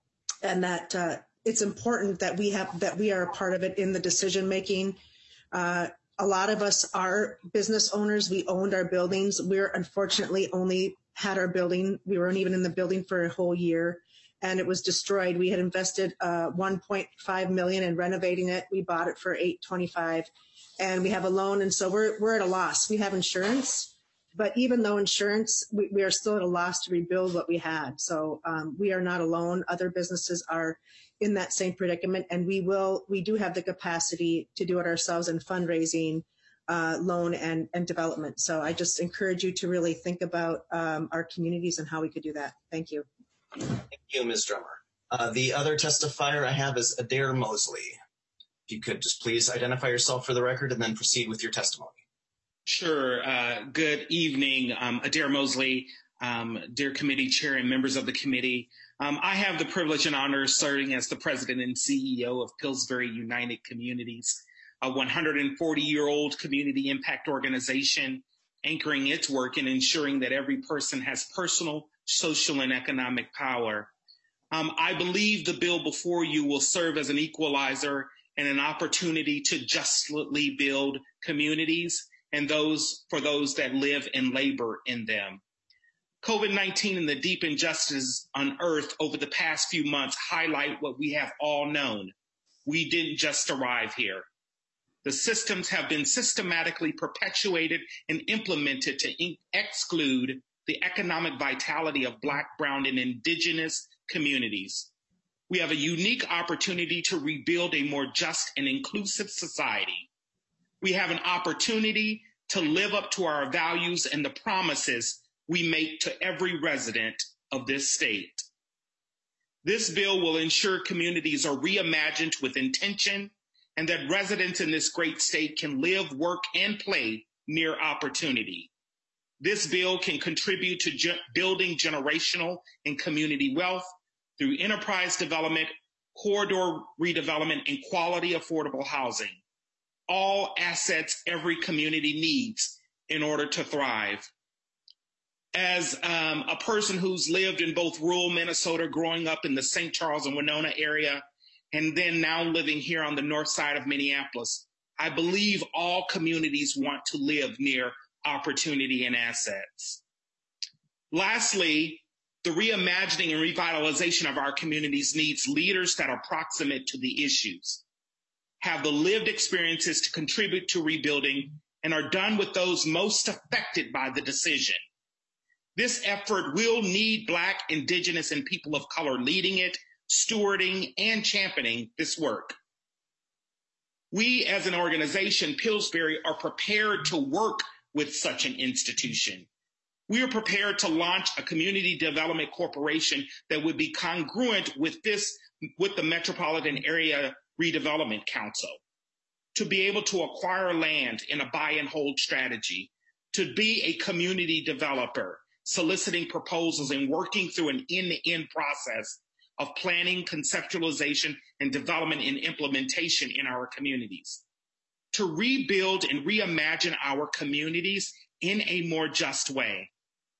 and that, uh, it's important that we have that we are a part of it in the decision making. Uh, a lot of us are business owners. We owned our buildings. We're unfortunately only had our building. We weren't even in the building for a whole year, and it was destroyed. We had invested uh, one point five million dollars in renovating it. We bought it for eight twenty-five, and we have a loan, and so we're we're at a loss. We have insurance, but even though insurance, we, we are still at a loss to rebuild what we had. So um, we are not alone. Other businesses are in that same predicament, and we will, we do have the capacity to do it ourselves in fundraising, uh, loan and, and development. So I just encourage you to really think about um, our communities and how we could do that. Thank you. Thank you, Miz Drummer. Uh, the other testifier I have is Adair Mosley. If you could just please identify yourself for the record and then proceed with your testimony. Sure. Uh, good evening, um, Adair Mosley, um, dear committee chair and members of the committee. Um, I have the privilege and honor of serving as the president and C E O of Pillsbury United Communities, a one hundred forty year old community impact organization anchoring its work in ensuring that every person has personal, social, and economic power. Um, I believe the bill before you will serve as an equalizer and an opportunity to justly build communities and those for those that live and labor in them. COVID nineteen and the deep injustices unearthed over the past few months highlight what we have all known. We didn't just arrive here. The systems have been systematically perpetuated and implemented to in- exclude the economic vitality of Black, Brown, and Indigenous communities. We have a unique opportunity to rebuild a more just and inclusive society. We have an opportunity to live up to our values and the promises we make to every resident of this state. This bill will ensure communities are reimagined with intention and that residents in this great state can live, work, and play near opportunity. This bill can contribute to ge- building generational and community wealth through enterprise development, corridor redevelopment, and quality affordable housing. All assets every community needs in order to thrive. As um, a person who's lived in both rural Minnesota, growing up in the Saint Charles and Winona area, and then now living here on the north side of Minneapolis, I believe all communities want to live near opportunity and assets. Lastly, the reimagining and revitalization of our communities needs leaders that are proximate to the issues, have the lived experiences to contribute to rebuilding, and are done with those most affected by the decision. This effort will need Black, Indigenous, and people of color leading it, stewarding, and championing this work. We as an organization, Pillsbury, are prepared to work with such an institution. We are prepared to launch a community development corporation that would be congruent with this, with the Metropolitan Area Redevelopment Council, to be able to acquire land in a buy and hold strategy, to be a community developer, soliciting proposals and working through an end-to-end process of planning, conceptualization, and development and implementation in our communities, to rebuild and reimagine our communities in a more just way.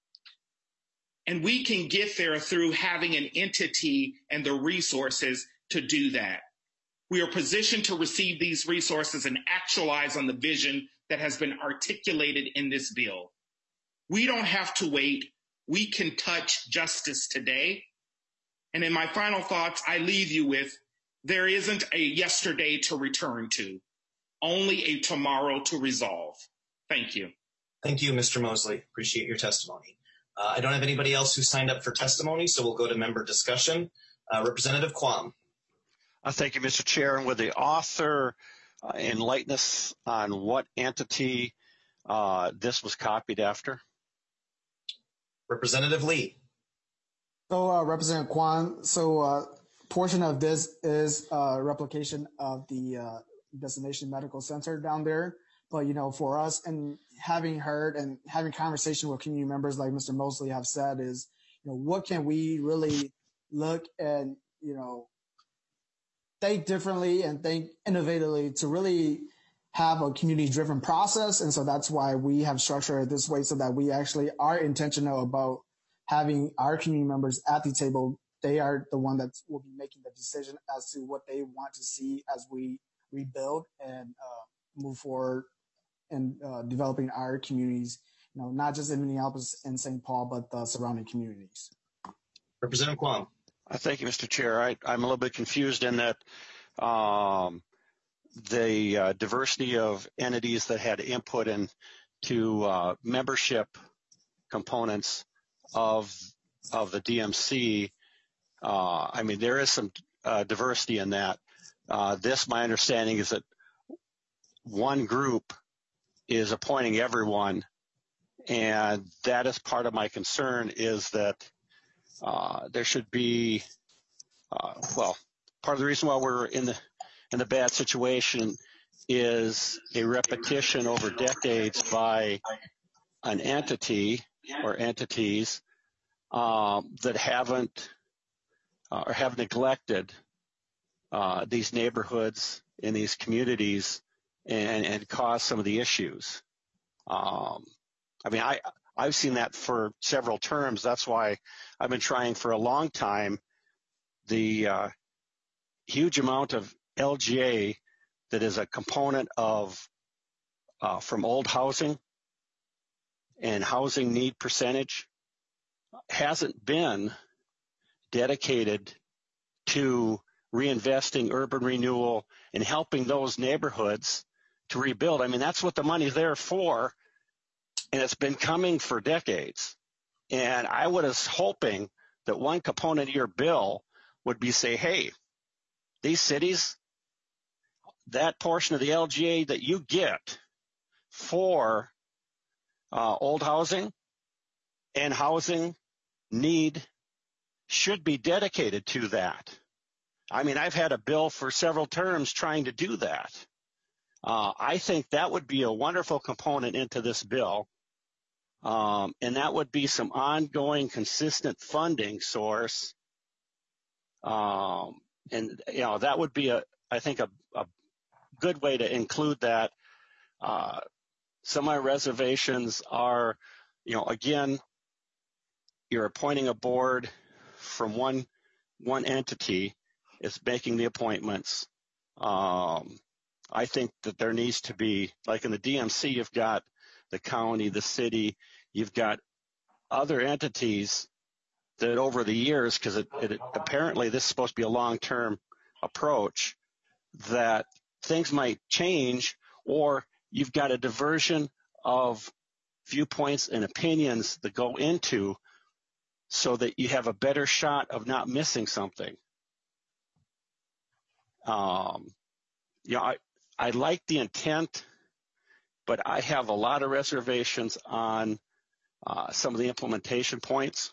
And we can get there through having an entity and the resources to do that. We are positioned to receive these resources and actualize on the vision that has been articulated in this bill. We don't have to wait. We can touch justice today. And in my final thoughts, I leave you with, there isn't a yesterday to return to, only a tomorrow to resolve. Thank you. Thank you, Mister Mosley. Appreciate your testimony. Uh, I don't have anybody else who signed up for testimony, so we'll go to member discussion. Uh, Representative Quam. Uh, thank you, Mister Chair. And would the author uh, enlighten us on what entity uh, this was copied after? Representative Lee. So, uh, Representative Kwan, so a uh, portion of this is a uh, replication of the uh, Destination Medical Center down there. But, you know, for us, and having heard and having conversation with community members like Mister Mosley have said is, you know, what can we really look and, you know, think differently and think innovatively to really have a community-driven process. And so that's why we have structured it this way, so that we actually are intentional about having our community members at the table. They are the one that will be making the decision as to what they want to see as we rebuild and uh, move forward and uh, developing our communities, you know, not just in Minneapolis and Saint Paul, but the surrounding communities. Representative Quam. Uh, thank you, Mister Chair. I, I'm a little bit confused in that um, the uh, diversity of entities that had input into uh, membership components of of the D M C. Uh, I mean, there is some uh, diversity in that. Uh, this, my understanding, is that one group is appointing everyone, and that is part of my concern, is that uh, there should be, uh, well, part of the reason why we're in the in the bad situation is a repetition over decades by an entity or entities um, that haven't uh, or have neglected uh, these neighborhoods in these communities and, and caused some of the issues. Um, I mean, I, I've seen that for several terms. That's why I've been trying for a long time. The uh, huge amount of L G A that is a component of uh, from old housing and housing need percentage hasn't been dedicated to reinvesting urban renewal and helping those neighborhoods to rebuild. I mean, that's what the money's there for, and it's been coming for decades. And I was hoping that one component of your bill would be say, hey, these cities, that portion of the L G A that you get for uh, old housing and housing need should be dedicated to that. I mean, I've had a bill for several terms trying to do that. Uh, I think that would be a wonderful component into this bill. Um, and that would be some ongoing, consistent funding source. Um, and, you know, that would be, a, I think, a, a good way to include that. Uh, some of my reservations are, you know, again, you're appointing a board from one one entity. It's making the appointments. Um, I think that there needs to be, like in the D M C, you've got the county, the city, you've got other entities that over the years, because it, it, apparently this is supposed to be a long-term approach, that things might change, or you've got a diversion of viewpoints and opinions that go into so that you have a better shot of not missing something. Um, you know, I, I like the intent, but I have a lot of reservations on uh, some of the implementation points.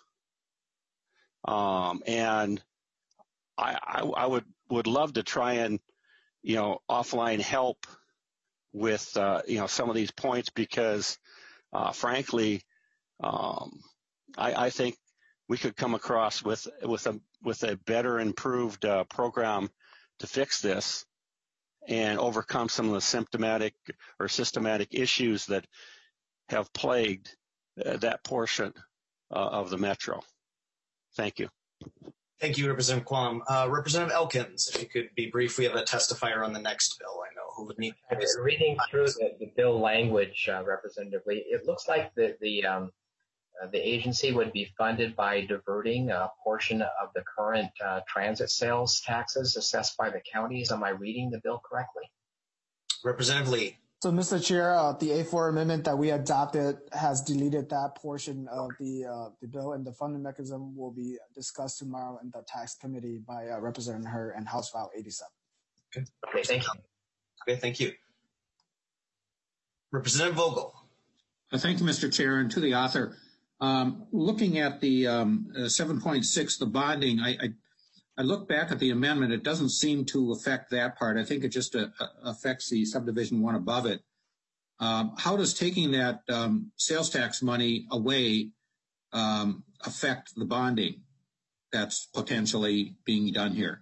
Um, and I, I, I would, would love to try and, you know, offline help with, uh, you know, some of these points because, uh, frankly, um, I, I think we could come across with, with a, with a better improved uh, program to fix this and overcome some of the symptomatic or systematic issues that have plagued uh, that portion uh, of the metro. Thank you. Thank you, Representative Quam. Uh, Representative Elkins, if you could be brief, we have a testifier on the next bill. I know who would need. I've been reading through the, the bill language, uh, Representative Lee. It looks like the the um, uh, the agency would be funded by diverting a portion of the current uh, transit sales taxes assessed by the counties. Am I reading the bill correctly? Representative Lee. So, Mister Chair, uh, the A four amendment that we adopted has deleted that portion of the uh, the bill, and the funding mechanism will be discussed tomorrow in the tax committee by uh, Representative Her and House File eighty-seven. Okay. Okay, thank you. Okay, thank you. Representative Vogel. Uh, thank you, Mister Chair, and to the author. Um, looking at the um, uh, seven point six, the bonding, I, I I look back at the amendment. It doesn't seem to affect that part. I think it just uh, affects the subdivision one above it. Um, how does taking that um, sales tax money away um, affect the bonding that's potentially being done here?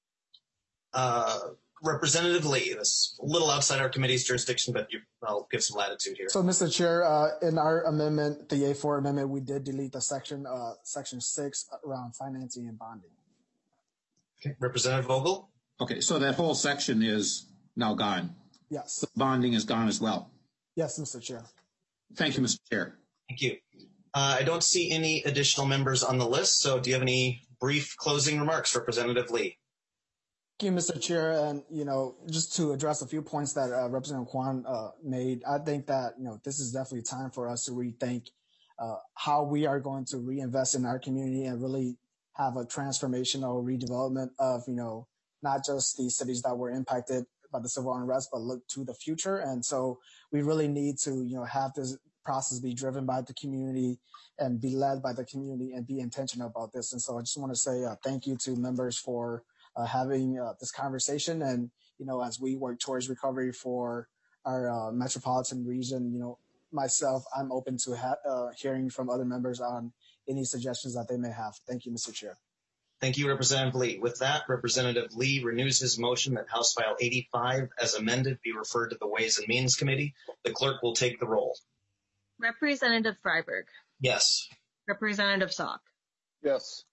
Uh, Representative Lee, this is a little outside our committee's jurisdiction, but you, I'll give some latitude here. So, Mister Chair, uh, in our amendment, the A four amendment, we did delete the section, uh, section six around financing and bonding. Okay. Representative Vogel? Okay, so that whole section is now gone. Yes. The bonding is gone as well. Yes, Mister Chair. Thank you, Mister Chair. Thank you. Uh, I don't see any additional members on the list, so do you have any brief closing remarks, Representative Lee? Thank you, Mister Chair. And, you know, just to address a few points that uh, Representative Kwan uh, made, I think that, you know, this is definitely time for us to rethink uh, how we are going to reinvest in our community and really have a transformational redevelopment of, you know, not just the cities that were impacted by the civil unrest, but look to the future. And so we really need to, you know, have this process be driven by the community and be led by the community and be intentional about this. And so I just want to say uh, thank you to members for uh, having uh, this conversation. And, you know, as we work towards recovery for our uh, metropolitan region, you know, myself, I'm open to ha- uh, hearing from other members on any suggestions that they may have. Thank you, Mister Chair. Thank you, Representative Lee. With that, Representative Lee renews his motion that House File eighty-five, as amended, be referred to the Ways and Means Committee. The clerk will take the roll. Representative Freiberg. Yes. Representative Salk. Yes.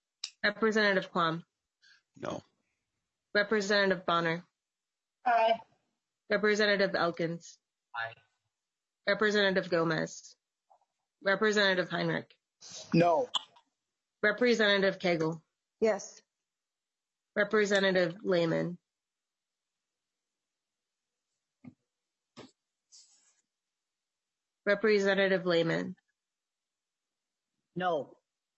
Representative Quam. No. Representative Bonner. Aye. Representative Elkins. Aye. Representative Gomez. Representative Heinrich. No. Representative Cagle. Yes. Representative Lehman. Representative Lehman. No.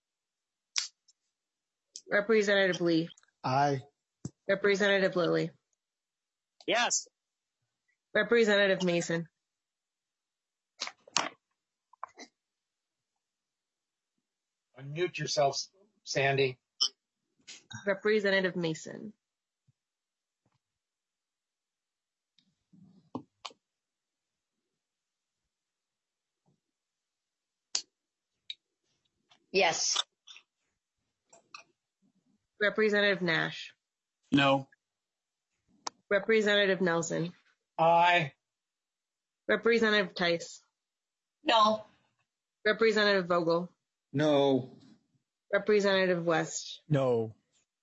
Representative Lee. Aye. Representative Lilly. Yes. Representative Mason. Unmute yourself, Sandy. Representative Mason. Yes. Representative Nash. No. Representative Nelson. Aye. Representative Tice. No. Representative Vogel. No. Representative West. No.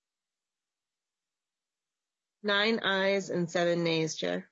Nine ayes and seven nays, Chair.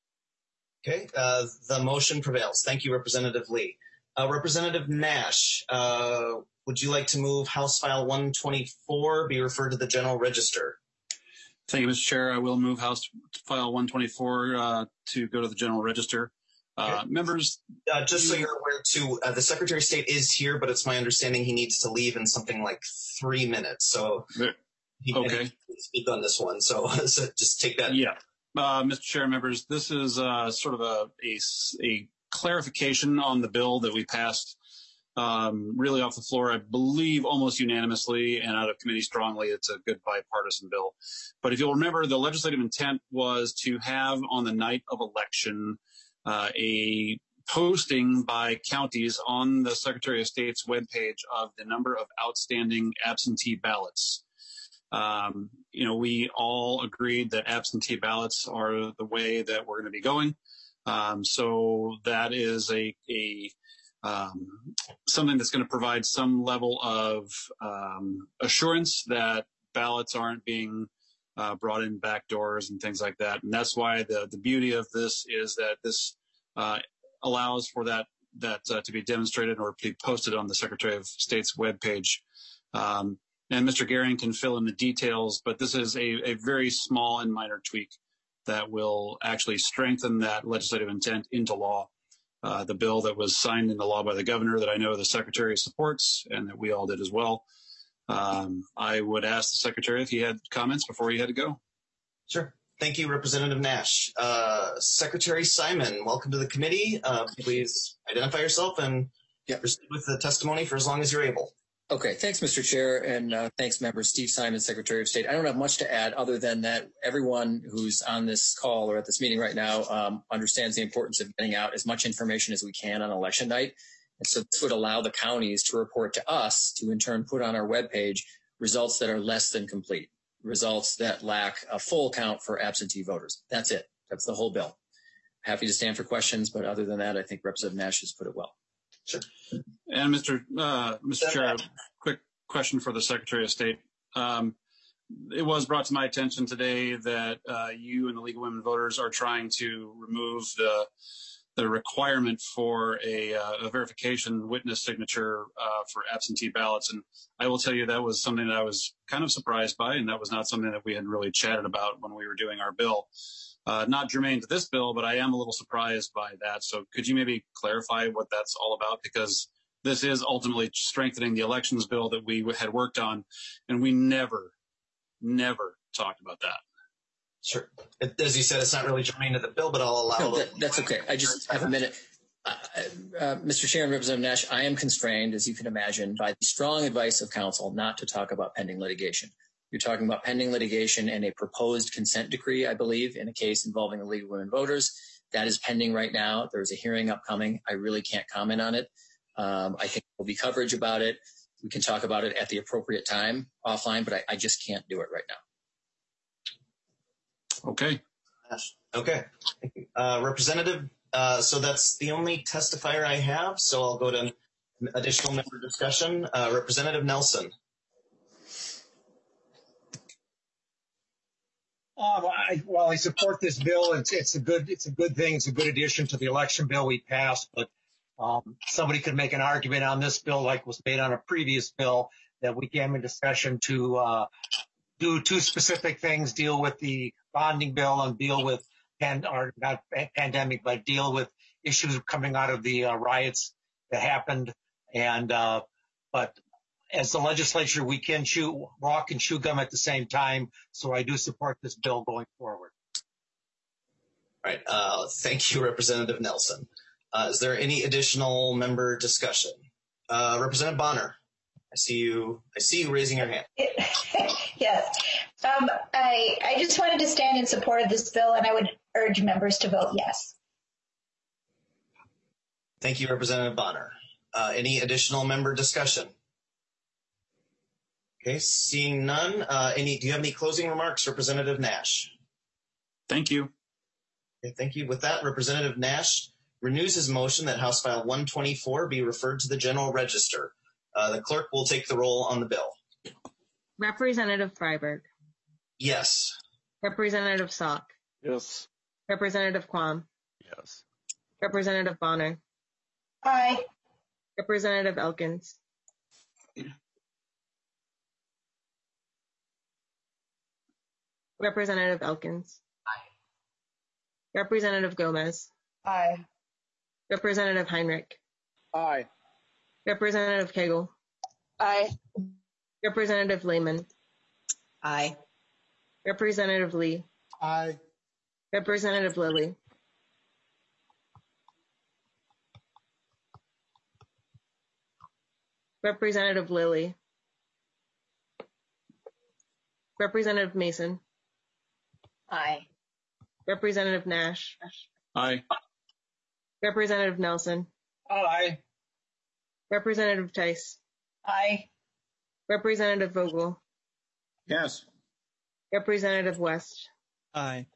Okay, uh, the motion prevails. Thank you, Representative Lee. Uh, Representative Nash, uh, would you like to move House File one twenty-four be referred to the General Register? Thank you, Mister Chair. I will move House File one twenty-four uh, to go to the General Register. Uh, okay. Members, uh, just so you're aware, too, uh, the Secretary of State is here, but it's my understanding he needs to leave in something like three minutes. So he okay. can speak on this one. So, so just take that. Yeah, uh, Mister Chair, members, this is uh, sort of a, a a clarification on the bill that we passed. Um, really off the floor, I believe almost unanimously and out of committee strongly. It's a good bipartisan bill. But if you'll remember, the legislative intent was to have on the night of election uh, a posting by counties on the Secretary of State's webpage of the number of outstanding absentee ballots. Um, you know, we all agreed that absentee ballots are the way that we're going to be going. Um, so that is a, a Um, something that's going to provide some level of um, assurance that ballots aren't being uh, brought in back doors and things like that. And that's why the, the beauty of this is that this uh, allows for that that uh, to be demonstrated or be posted on the Secretary of State's webpage. Um, and Mister Gehring can fill in the details, but this is a, a very small and minor tweak that will actually strengthen that legislative intent into law. Uh, the bill that was signed into law by the governor that I know the secretary supports and that we all did as well. Um, I would ask the secretary if he had comments before he had to go. Sure. Thank you, Representative Nash. Uh, Secretary Simon, welcome to the committee. Uh, please identify yourself and yep. proceed with the testimony for as long as you're able. Okay, thanks, Mister Chair, and uh, thanks, members. Steve Simon, Secretary of State. I don't have much to add other than that everyone who's on this call or at this meeting right now um, understands the importance of getting out as much information as we can on election night. And so this would allow the counties to report to us to in turn put on our webpage results that are less than complete, results that lack a full count for absentee voters. That's it. That's the whole bill. Happy to stand for questions, but other than that, I think Representative Nash has put it well. Sure. And Mister Uh, Mister Chair, a quick question for the Secretary of State. Um, it was brought to my attention today that uh, you and the League of Women Voters are trying to remove the the requirement for a, uh, a verification witness signature uh, for absentee ballots. And I will tell you that was something that I was kind of surprised by, and that was not something that we had really chatted about when we were doing our bill. Uh, not germane to this bill, but I am a little surprised by that. So could you maybe clarify what that's all about? Because this is ultimately strengthening the elections bill that we had worked on, and we never, never talked about that. Sure. As you said, it's not really germane to the bill, but I'll allow no, that, That's okay. I just have a minute. Uh, uh, Mister Chair and Representative Nash, I am constrained, as you can imagine, by the strong advice of counsel not to talk about pending litigation. You're talking about pending litigation and a proposed consent decree, I believe, in a case involving the League of Women Voters. That is pending right now. There's a hearing upcoming. I really can't comment on it. Um, I think there'll be coverage about it. We can talk about it at the appropriate time offline, but I, I just can't do it right now. Okay. Okay. Uh, Representative, uh, so that's the only testifier I have, so I'll go to additional member discussion. Uh, Representative Nelson. Uh, I, while I support this bill, it's, it's a good, it's a good thing. It's a good addition to the election bill we passed, but um, somebody could make an argument on this bill like was made on a previous bill that we came into session to uh, do two specific things, deal with the bonding bill and deal with, and or not pandemic, but deal with issues coming out of the uh, riots that happened. And, uh, but as the legislature, we can chew, walk and chew gum at the same time. So I do support this bill going forward. All right. Uh, thank you, Representative Nelson. Uh, is there any additional member discussion? Uh, Representative Bonner, I see you. I see you raising your hand. Yes. Um, I I just wanted to stand in support of this bill, and I would urge members to vote yes. Thank you, Representative Bonner. Uh, any additional member discussion? Okay, seeing none. Uh, any? Do you have any closing remarks, Representative Nash? Thank you. Okay, thank you. With that, Representative Nash renews his motion that House File one twenty-four be referred to the General Register. Uh, the clerk will take the roll on the bill. Representative Freiberg. Yes. Representative Salk. Yes. Representative Quam. Yes. Representative Bonner. Aye. Representative Elkins. Representative Elkins. Aye. Representative Gomez. Aye. Representative Heinrich. Aye. Representative Cagle. Aye. Representative Lehman. Aye. Representative Lee. Aye. Representative Lilly. Representative Lilly. Representative Mason. Aye. Representative Nash. Aye. Representative Nelson. Aye. Representative Tice. Aye. Representative Vogel. Yes. Representative West. Aye.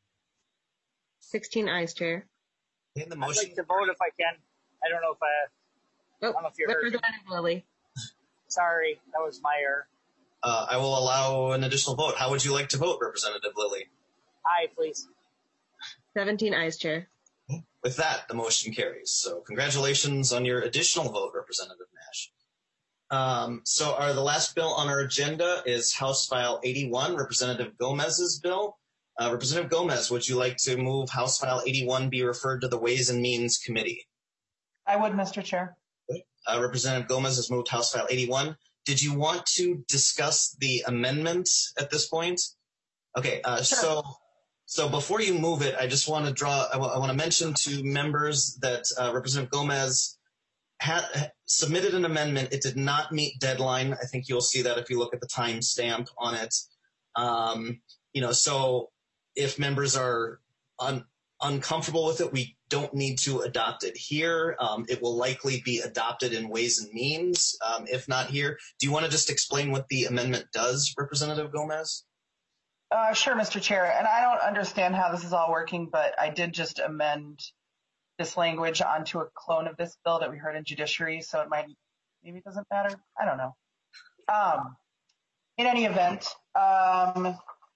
sixteen ayes, Chair. In the I'd motion. like to vote if I can. I don't know if I, Oh, I don't know if you heard me. Representative Lilly. Sorry, that was my error. Uh, I will allow an additional vote. How would you like to vote, Representative Lilly? Aye, please. seventeen ayes, Chair. With that, the motion carries. So congratulations on your additional vote, Representative Nash. Um, so our the last bill on our agenda is House File eighty-one, Representative Gomez's bill. Uh, Representative Gomez, would you like to move House File eighty-one be referred to the Ways and Means Committee? I would, Mister Chair. Uh, Representative Gomez has moved House File eighty-one. Did you want to discuss the amendment at this point? Okay, uh, Sure. so so before you move it, I just want to draw, I, w- I want to mention to members that uh, Representative Gomez had submitted an amendment. It did not meet deadline. I think you'll see that if you look at the time stamp on it. Um, you know, so if members are un- uncomfortable with it, we don't need to adopt it here. Um, it will likely be adopted in Ways and Means, um, if not here. Do you want to just explain what the amendment does, Representative Gomez? Uh, sure, Mister Chair. And I don't understand how this is all working, but I did just amend this language onto a clone of this bill that we heard in judiciary, so it might, maybe it doesn't matter. I don't know. Um, in any event, um,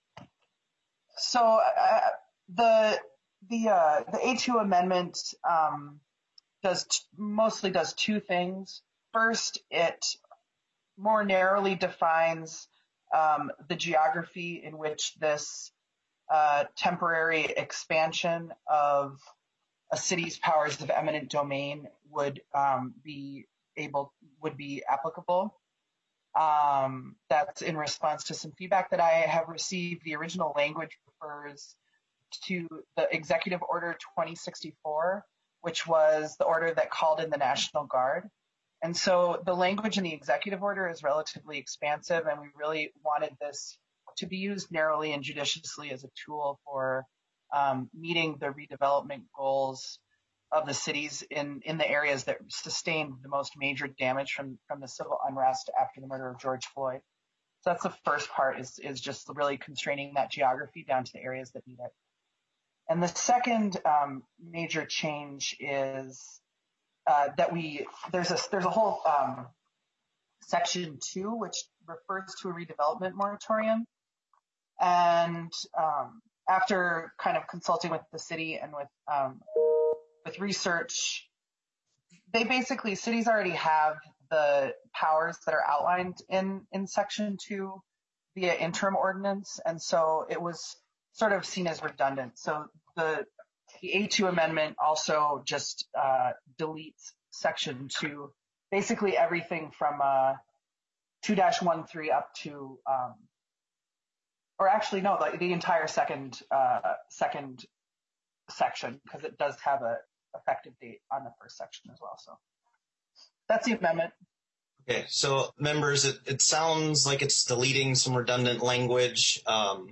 so uh, the the uh, the A two amendment um, does t- mostly does two things. First, it more narrowly defines um, the geography in which this uh, temporary expansion of a city's powers of eminent domain would um, be able would be applicable. Um, that's in response to some feedback that I have received. The original language refers to the Executive Order twenty sixty-four, which was the order that called in the National Guard. And so the language in the executive order is relatively expansive, and we really wanted this to be used narrowly and judiciously as a tool for um, meeting the redevelopment goals of the cities in, in the areas that sustained the most major damage from, from the civil unrest after the murder of George Floyd. So that's the first part, is, is just really constraining that geography down to the areas that need it. And the second um, major change is uh, that we there's a there's a whole um, section two which refers to a redevelopment moratorium, and um, after kind of consulting with the city and with um, with research, they basically, cities already have the powers that are outlined in, in section two via interim ordinance. And so it was sort of seen as redundant. So the, the A two amendment also just uh, deletes section two, basically everything from uh, two dash thirteen up to, um, or actually no, the, the entire second uh, second section, because it does have a effective date on the first section as well. So that's the amendment. Okay, so members, it, it sounds like it's deleting some redundant language. Um,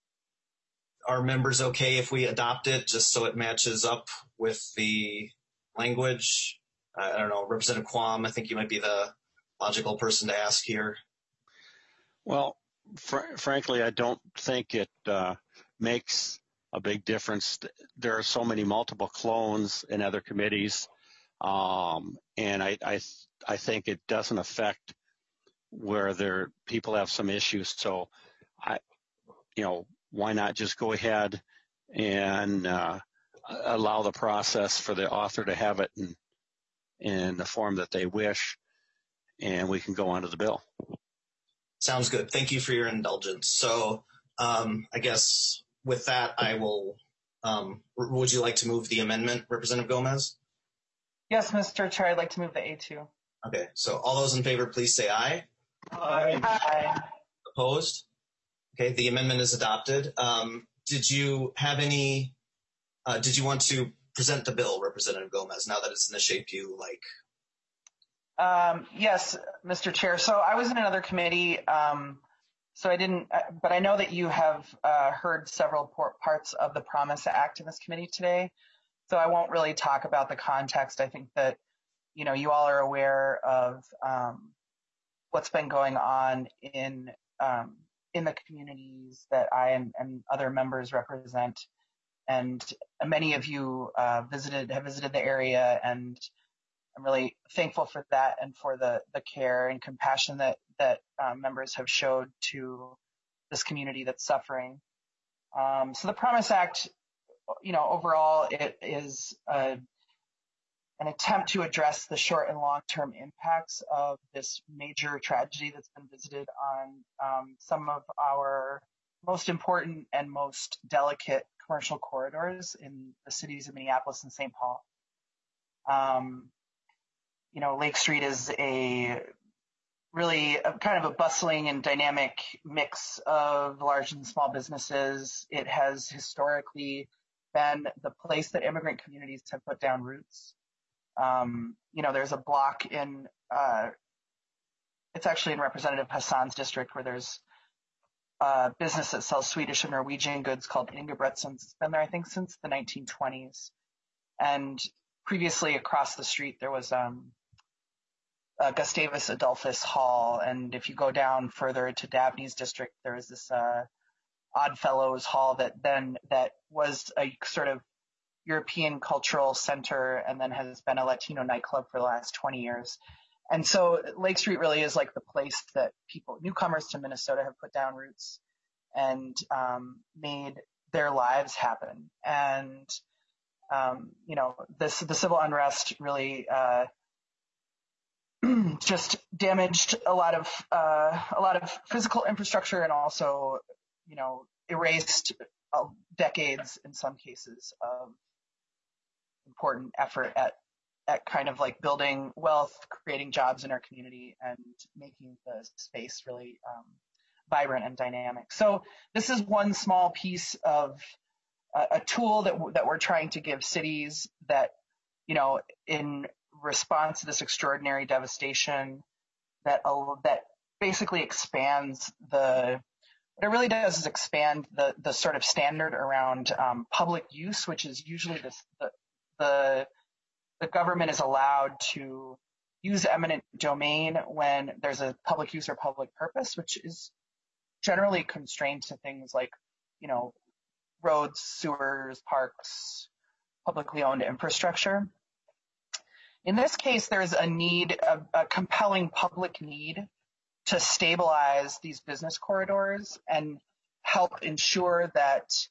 are members okay if we adopt it just so it matches up with the language? I don't know, Representative Quam, I think you might be the logical person to ask here. Well, fr- frankly, I don't think it uh, makes a big difference. There are so many multiple clones in other committees, um, and I, I I think it doesn't affect where there people have some issues. So, I, you know, why not just go ahead and uh, allow the process for the author to have it in in the form that they wish, and we can go on to the bill. Sounds good. Thank you for your indulgence. So, um, I guess. With that, I will, um, would you like to move the amendment, Representative Gomez? Yes, Mister Chair, I'd like to move the A two. Okay, so all those in favor, please say aye. Aye. Aye. Opposed? Okay, the amendment is adopted. Um, did you have any, uh, did you want to present the bill, Representative Gomez, now that it's in the shape you like? Um, yes, Mister Chair. So I was in another committee, um, So I didn't, but I know that you have uh, heard several parts of the Promise Act in this committee today. So I won't really talk about the context. I think that, you know, you all are aware of um, what's been going on in um, in the communities that I and, and other members represent. And many of you uh, visited, have visited the area, and I'm really thankful for that and for the, the care and compassion that, that um, members have showed to this community that's suffering. Um, so the Promise Act, you know, overall, it is a, an attempt to address the short and long-term impacts of this major tragedy that's been visited on um, some of our most important and most delicate commercial corridors in the cities of Minneapolis and Saint Paul. Um, You know, Lake Street is a really a, kind of a bustling and dynamic mix of large and small businesses. It has historically been the place that immigrant communities have put down roots. Um, you know, there's a block in, uh, it's actually in Representative Hassan's district where there's a business that sells Swedish and Norwegian goods called Ingebretsson's. It's been there, I think, since the nineteen twenties. And previously across the street, there was um, Uh, Gustavus Adolphus Hall, and if you go down further to Dabney's district, there is this uh, Oddfellows Hall that then that was a sort of European cultural center, and then has been a Latino nightclub for the last twenty years. And so Lake Street really is like the place that people, newcomers to Minnesota, have put down roots and um, made their lives happen. And um, you know, this the civil unrest really. Uh, just damaged a lot of uh, a lot of physical infrastructure, and also, you know, erased uh, decades in some cases of important effort at at kind of like building wealth, creating jobs in our community, and making the space really um, vibrant and dynamic. So this is one small piece of uh, a tool that w- that we're trying to give cities that, you know, in response to this extraordinary devastation, that uh, that basically expands the what it really does is expand the the sort of standard around um, public use, which is usually this, the the the government is allowed to use eminent domain when there's a public use or public purpose, which is generally constrained to things like, you know, roads, sewers, parks, publicly owned infrastructure. In this case, there's a need, a, a compelling public need to stabilize these business corridors and help ensure that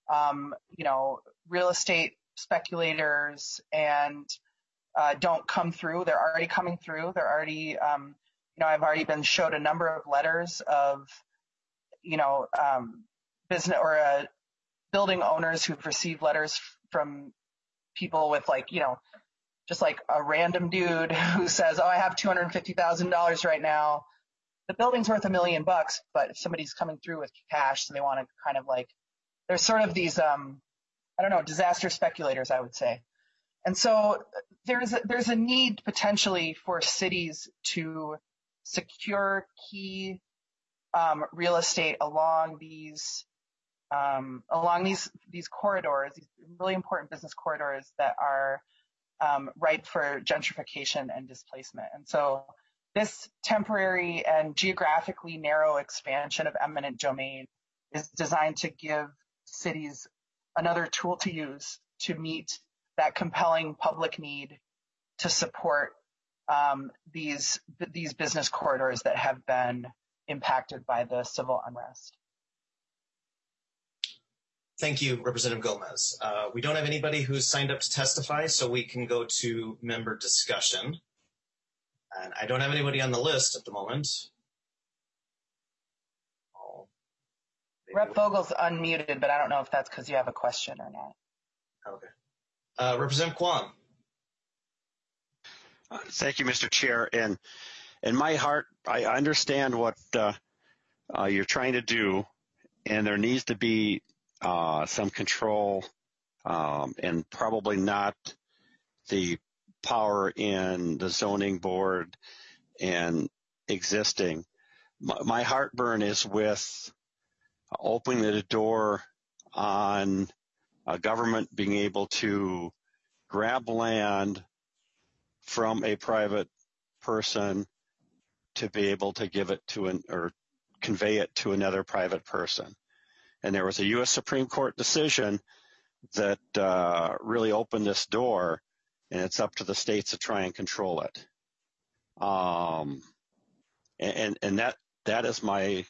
um, you know, real estate speculators and uh, don't come through. They're already coming through. They're already, um, you know, I've already been showed a number of letters of, you know, um, business or uh, building owners who've received letters from people with like, you know, just like a random dude who says, oh, I have two hundred fifty thousand dollars right now. The building's worth a million bucks, but if somebody's coming through with cash, so they want to kind of like, there's sort of these, um, I don't know, disaster speculators, I would say. And so there's a, there's a need potentially for cities to secure key um, real estate along these um, along these these corridors, these really important business corridors that are um, ripe for gentrification and displacement. And so this temporary and geographically narrow expansion of eminent domain is designed to give cities another tool to use to meet that compelling public need to support um, these these business corridors that have been impacted by the civil unrest. Thank you, Representative Gomez. Uh, we don't have anybody who's signed up to testify, so we can go to member discussion. And I don't have anybody on the list at the moment. Oh, Rep Vogel's unmuted, but I don't know if that's because you have a question or not. Okay. Uh, Representative Quam. Uh, thank you, Mister Chair. And in my heart, I understand what uh, uh, you're trying to do, and there needs to be uh, some control um, and probably not the power in the zoning board and existing. My, my heartburn is with opening the door on a government being able to grab land from a private person to be able to give it to an or convey it to another private person. And there was a U S Supreme Court decision that uh, really opened this door, and it's up to the states to try and control it. Um, and and that that is my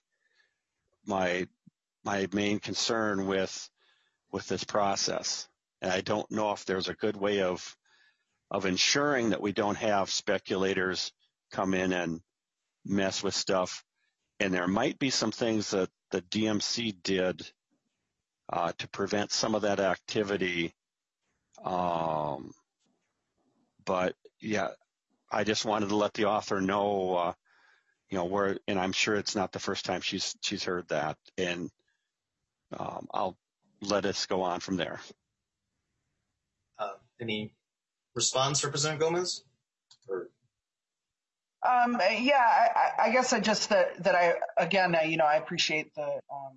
my my main concern with with this process. And I don't know if there's a good way of of ensuring that we don't have speculators come in and mess with stuff. And there might be some things that the D M C did uh, to prevent some of that activity. Um, but yeah, I just wanted to let the author know, uh, you know, where, and I'm sure it's not the first time she's she's heard that. And um, I'll let us go on from there. Uh, any response, Representative Gomez? Or Um, yeah, I, I guess I just that that I again, I, you know, I appreciate the um,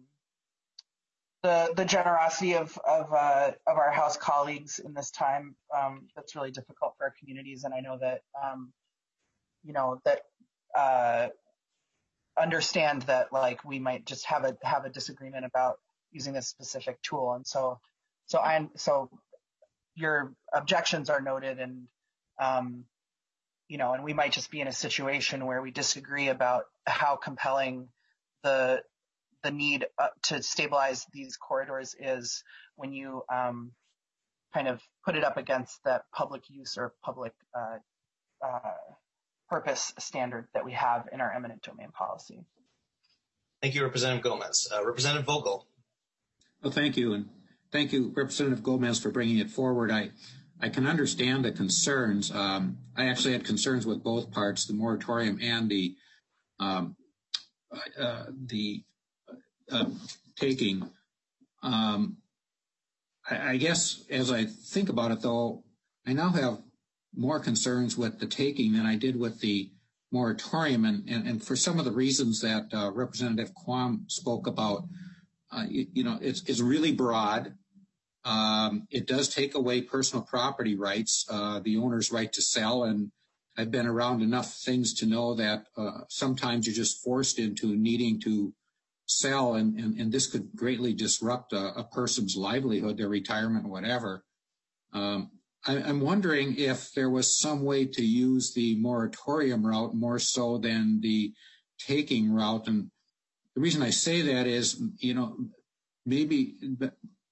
the the generosity of of uh, of our House colleagues in this time. Um, that's really difficult for our communities, and I know that um, you know that uh, understand that like we might just have a have a disagreement about using this specific tool, and so so I so your objections are noted, and um, you know, and we might just be in a situation where we disagree about how compelling the the need uh, to stabilize these corridors is when you um, kind of put it up against that public use or public uh, uh, purpose standard that we have in our eminent domain policy. Thank you, Representative Gomez. Uh, Representative Vogel. Well, thank you, and thank you, Representative Gomez, for bringing it forward. I I can understand the concerns. Um, I actually had concerns with both parts, the moratorium and the um, uh, the uh, taking. Um, I, I guess as I think about it, though, I now have more concerns with the taking than I did with the moratorium, and, and, and for some of the reasons that uh, Representative Quam spoke about. Uh, you, you know, it's, it's really broad. Um, it does take away personal property rights, uh, the owner's right to sell. And I've been around enough things to know that uh, sometimes you're just forced into needing to sell. And, and, and this could greatly disrupt a, a person's livelihood, their retirement, whatever. Um, I, I'm wondering if there was some way to use the moratorium route more so than the taking route. And the reason I say that is, you know, maybe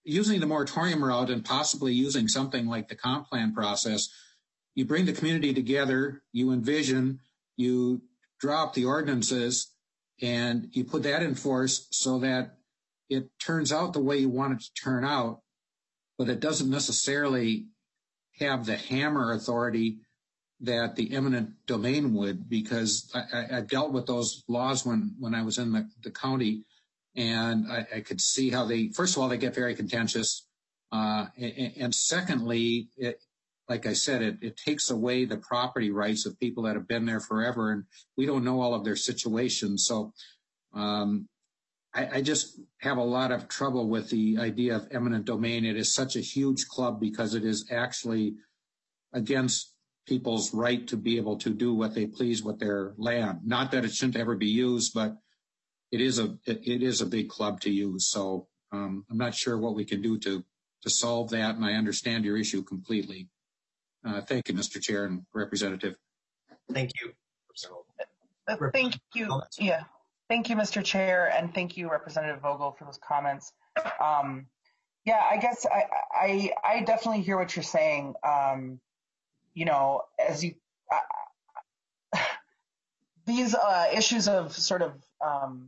using the moratorium route and possibly using something like the comp plan process, you bring the community together, you envision, you drop the ordinances, and you put that in force so that it turns out the way you want it to turn out, but it doesn't necessarily have the hammer authority that the eminent domain would, because I, I dealt with those laws when, when I was in the, the county, and I, I could see how they, first of all, they get very contentious. Uh, and, and secondly, it, like I said, it, it takes away the property rights of people that have been there forever, and we don't know all of their situations. So um, I, I just have a lot of trouble with the idea of eminent domain. It is such a huge club because it is actually against people's right to be able to do what they please with their land. Not that it shouldn't ever be used, but it is a it, it is a big club to use. So um, I'm not sure what we can do to to solve that, and I understand your issue completely. Uh, thank you, Mister Chair and Representative. Thank you. Uh, thank you. Yeah. Thank you, Mister Chair, and thank you, Representative Vogel, for those comments. Um, yeah, I guess I, I I definitely hear what you're saying. Um, you know, as you uh, these uh, issues of sort of um,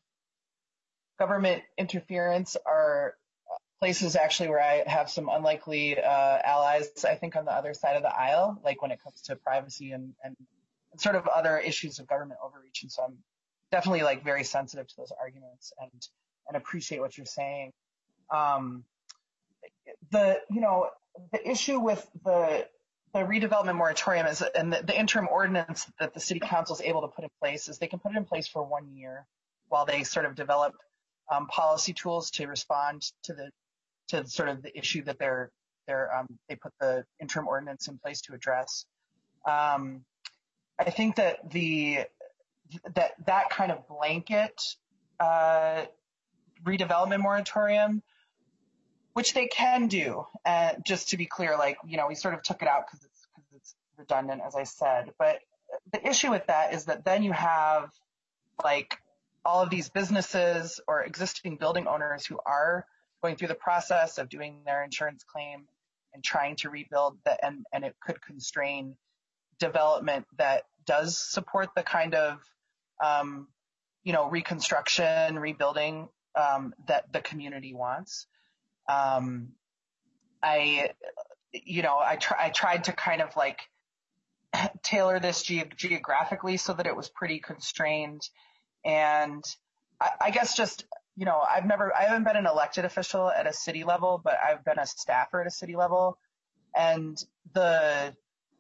government interference are places actually where I have some unlikely uh, allies, I think, on the other side of the aisle, like when it comes to privacy and, and sort of other issues of government overreach. And so I'm definitely like very sensitive to those arguments and, and appreciate what you're saying. Um, the, you know, the issue with the, the redevelopment moratorium is, and the, the interim ordinance that the city council is able to put in place is they can put it in place for one year while they sort of develop um, policy tools to respond to the to sort of the issue that they're they're um, they put the interim ordinance in place to address. Um, I think that the that that kind of blanket uh, redevelopment moratorium, which they can do, uh, just to be clear, like, you know, we sort of took it out because it's because it's redundant, as I said. But the issue with that is that then you have like all of these businesses or existing building owners who are going through the process of doing their insurance claim and trying to rebuild that, and, and it could constrain development that does support the kind of, um, you know, reconstruction, rebuilding um, that the community wants. Um, I, you know, I, try, I tried to kind of like tailor this ge- geographically so that it was pretty constrained. And I, I guess just, you know, I've never, I haven't been an elected official at a city level, but I've been a staffer at a city level. And the,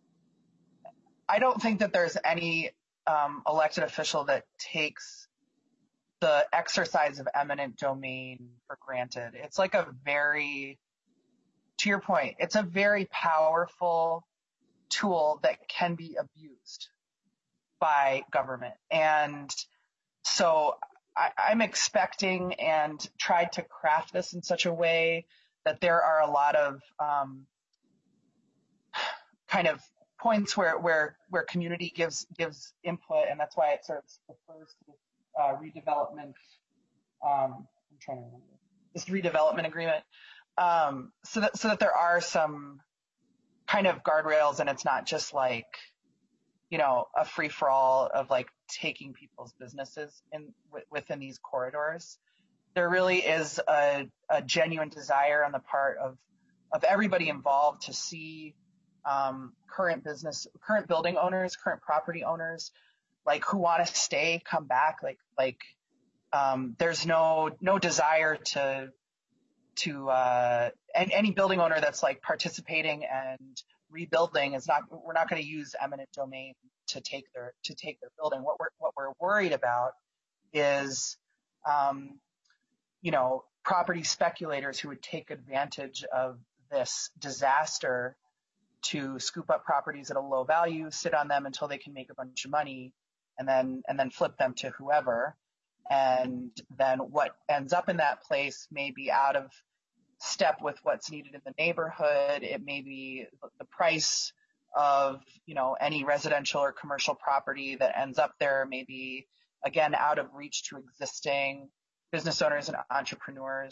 I don't think that there's any um, elected official that takes the exercise of eminent domain for granted. It's like a very, to your point, it's a very powerful tool that can be abused by government. And so I, I'm expecting and tried to craft this in such a way that there are a lot of um, kind of points where, where, where community gives, gives input. And that's why it sort of refers to uh, redevelopment. Um, I'm trying to remember this redevelopment agreement. Um, so that, so that there are some kind of guardrails, and it's not just like, you know, a free for all of like taking people's businesses in w- within these corridors. There really is a, a genuine desire on the part of, of everybody involved to see um, current business, current building owners, current property owners, like who want to stay, come back. Like, like um, there's no, no desire to, to, uh, and any building owner that's like participating and rebuilding is not, we're not going to use eminent domain to take their, to take their building. What we're, what we're worried about is, um, you know, property speculators who would take advantage of this disaster to scoop up properties at a low value, sit on them until they can make a bunch of money, and then, and then flip them to whoever. And then what ends up in that place may be out of step with what's needed in the neighborhood. It may be the price of, you know, any residential or commercial property that ends up there may be, again, out of reach to existing business owners and entrepreneurs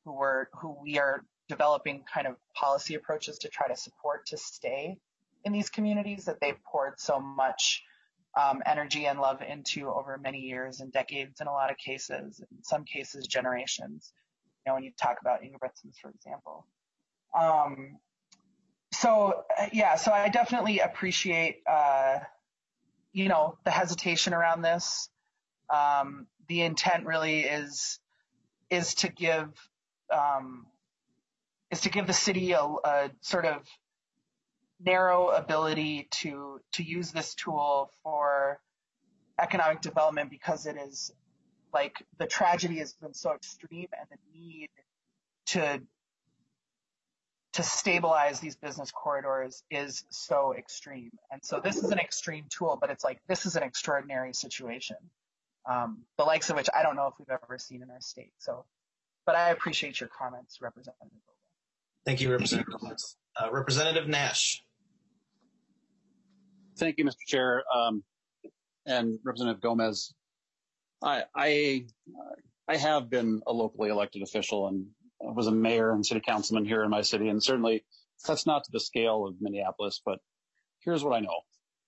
who we're who we are developing kind of policy approaches to try to support to stay in these communities that they've poured so much um, energy and love into over many years and decades in a lot of cases, in some cases generations. You know, when you talk about Ingebrigtsens, for example. Um, so uh, yeah, so I definitely appreciate uh, you know, the hesitation around this. Um, the intent really is is to give um, is to give the city a, a sort of narrow ability to to use this tool for economic development, because it is like the tragedy has been so extreme and the need to to stabilize these business corridors is so extreme. And so this is an extreme tool, but it's like, this is an extraordinary situation, um, the likes of which I don't know if we've ever seen in our state. So, but I appreciate your comments, Representative. Thank you, Representative. Uh, Representative Nash. Thank you, Mister Chair. Um, and Representative Gomez, I, I, I have been a locally elected official and was a mayor and city councilman here in my city. And certainly that's not to the scale of Minneapolis, but here's what I know.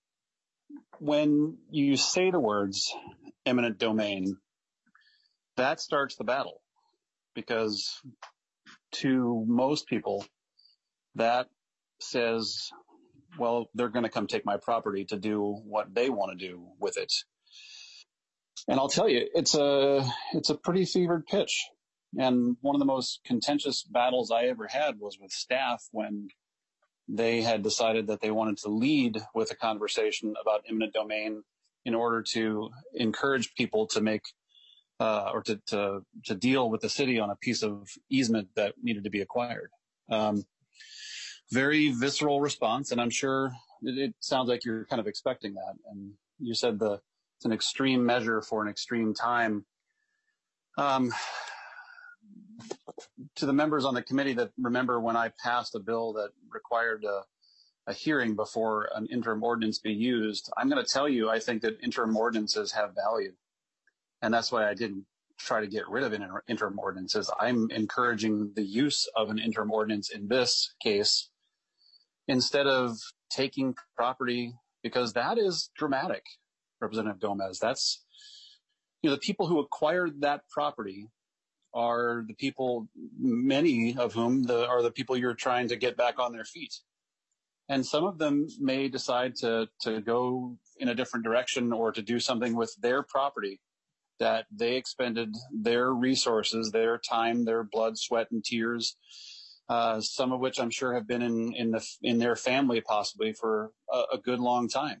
When you say the words eminent domain, that starts the battle, because to most people that says, well, they're going to come take my property to do what they want to do with it. And I'll tell you, it's a, it's a pretty fevered pitch. And one of the most contentious battles I ever had was with staff when they had decided that they wanted to lead with a conversation about eminent domain in order to encourage people to make uh, or to, to to deal with the city on a piece of easement that needed to be acquired. Um, very visceral response, and I'm sure it, it sounds like you're kind of expecting that. And you said the it's an extreme measure for an extreme time. Um, to the members on the committee that remember when I passed a bill that required a, a hearing before an interim ordinance be used, I'm going to tell you, I think that interim ordinances have value. And that's why I didn't try to get rid of inter- interim ordinances. I'm encouraging the use of an interim ordinance in this case instead of taking property, because that is dramatic, Representative Gomez. That's, you know, the people who acquired that property are the people, many of whom the, are the people you're trying to get back on their feet. And some of them may decide to, to go in a different direction or to do something with their property that they expended their resources, their time, their blood, sweat, and tears, uh, some of which I'm sure have been in, in, the, in their family possibly for a, a good long time.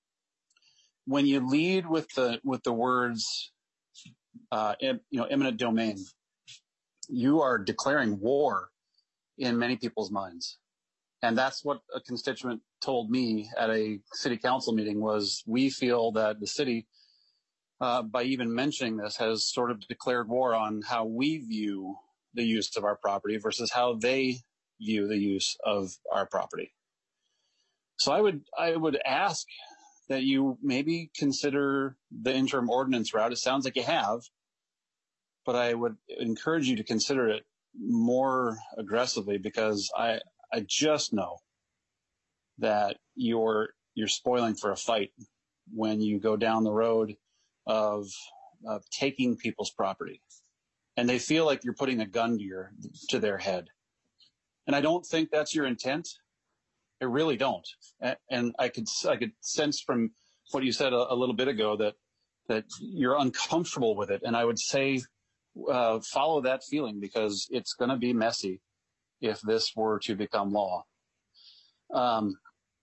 When you lead with the, with the words, uh, you know, eminent domain, you are declaring war in many people's minds. And that's what a constituent told me at a city council meeting was, we feel that the city, uh, by even mentioning this, has sort of declared war on how we view the use of our property versus how they view the use of our property. So I would, I would ask that you maybe consider the interim ordinance route. It sounds like you have, but I would encourage you to consider it more aggressively, because I, I just know that you're, you're spoiling for a fight when you go down the road of, of taking people's property, and they feel like you're putting a gun to your, to their head. And I don't think that's your intent. I really don't. And I could, I could sense from what you said a, a little bit ago that, that you're uncomfortable with it. And I would say, uh, follow that feeling, because it's going to be messy if this were to become law. Um,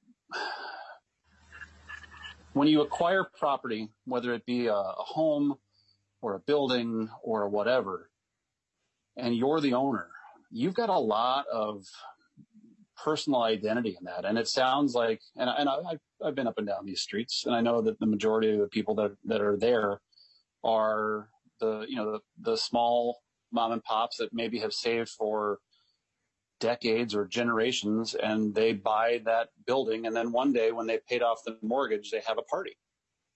when you acquire property, whether it be a, a home or a building or whatever, and you're the owner, you've got a lot of personal identity in that. And it sounds like, and, and I, I've been up and down these streets, and I know that the majority of the people that, that are there are the, you know, the, the small mom and pops that maybe have saved for decades or generations, and they buy that building. And then one day when they paid off the mortgage, they have a party.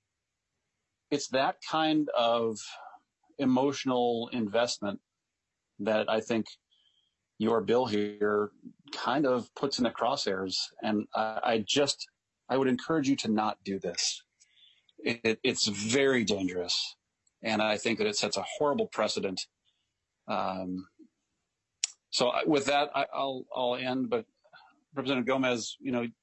It's that kind of emotional investment that I think your bill here kind of puts in the crosshairs. And I, I just, I would encourage you to not do this. It, it, it's very dangerous. And I think that it sets a horrible precedent. Um, so with that, I, I'll, I'll end, but Representative Gomez, you know,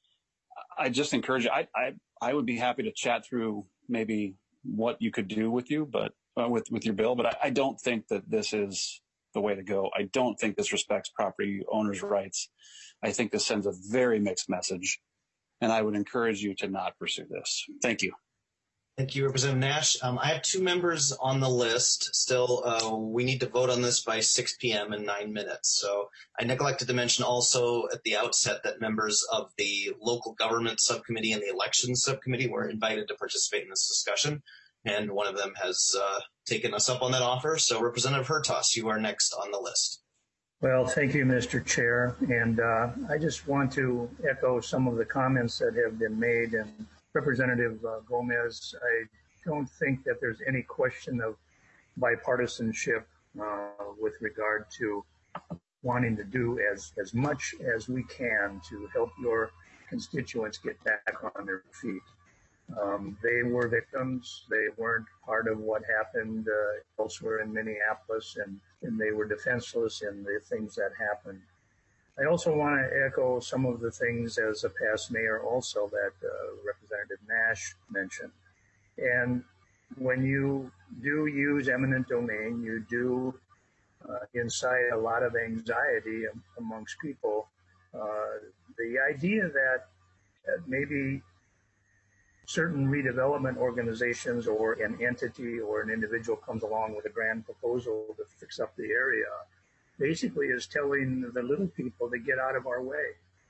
I just encourage you, I, I, I would be happy to chat through maybe what you could do with you, but uh, with, with your bill, but I, I don't think that this is the way to go. I don't think this respects property owners' rights. I think this sends a very mixed message, and I would encourage you to not pursue this. Thank you. Thank you, Representative Nash. Um, I have two members on the list still. Uh, we need to vote on this by six p.m. in nine minutes. So I neglected to mention also at the outset that members of the local government subcommittee and the elections subcommittee were invited to participate in this discussion. And one of them has uh, taken us up on that offer. So Representative Hertaus, you are next on the list. Well, thank you, Mister Chair. And uh, I just want to echo some of the comments that have been made. And Representative uh, Gomez, I don't think that there's any question of bipartisanship uh, with regard to wanting to do as, as much as we can to help your constituents get back on their feet. Um, they were victims. They weren't part of what happened uh, elsewhere in Minneapolis, and, and they were defenseless in the things that happened. I also want to echo some of the things as a past mayor also that uh, Representative Nash mentioned. And when you do use eminent domain, you do uh, incite a lot of anxiety amongst people. Uh, the idea that, that maybe certain redevelopment organizations or an entity or an individual comes along with a grand proposal to fix up the area basically is telling the little people to get out of our way.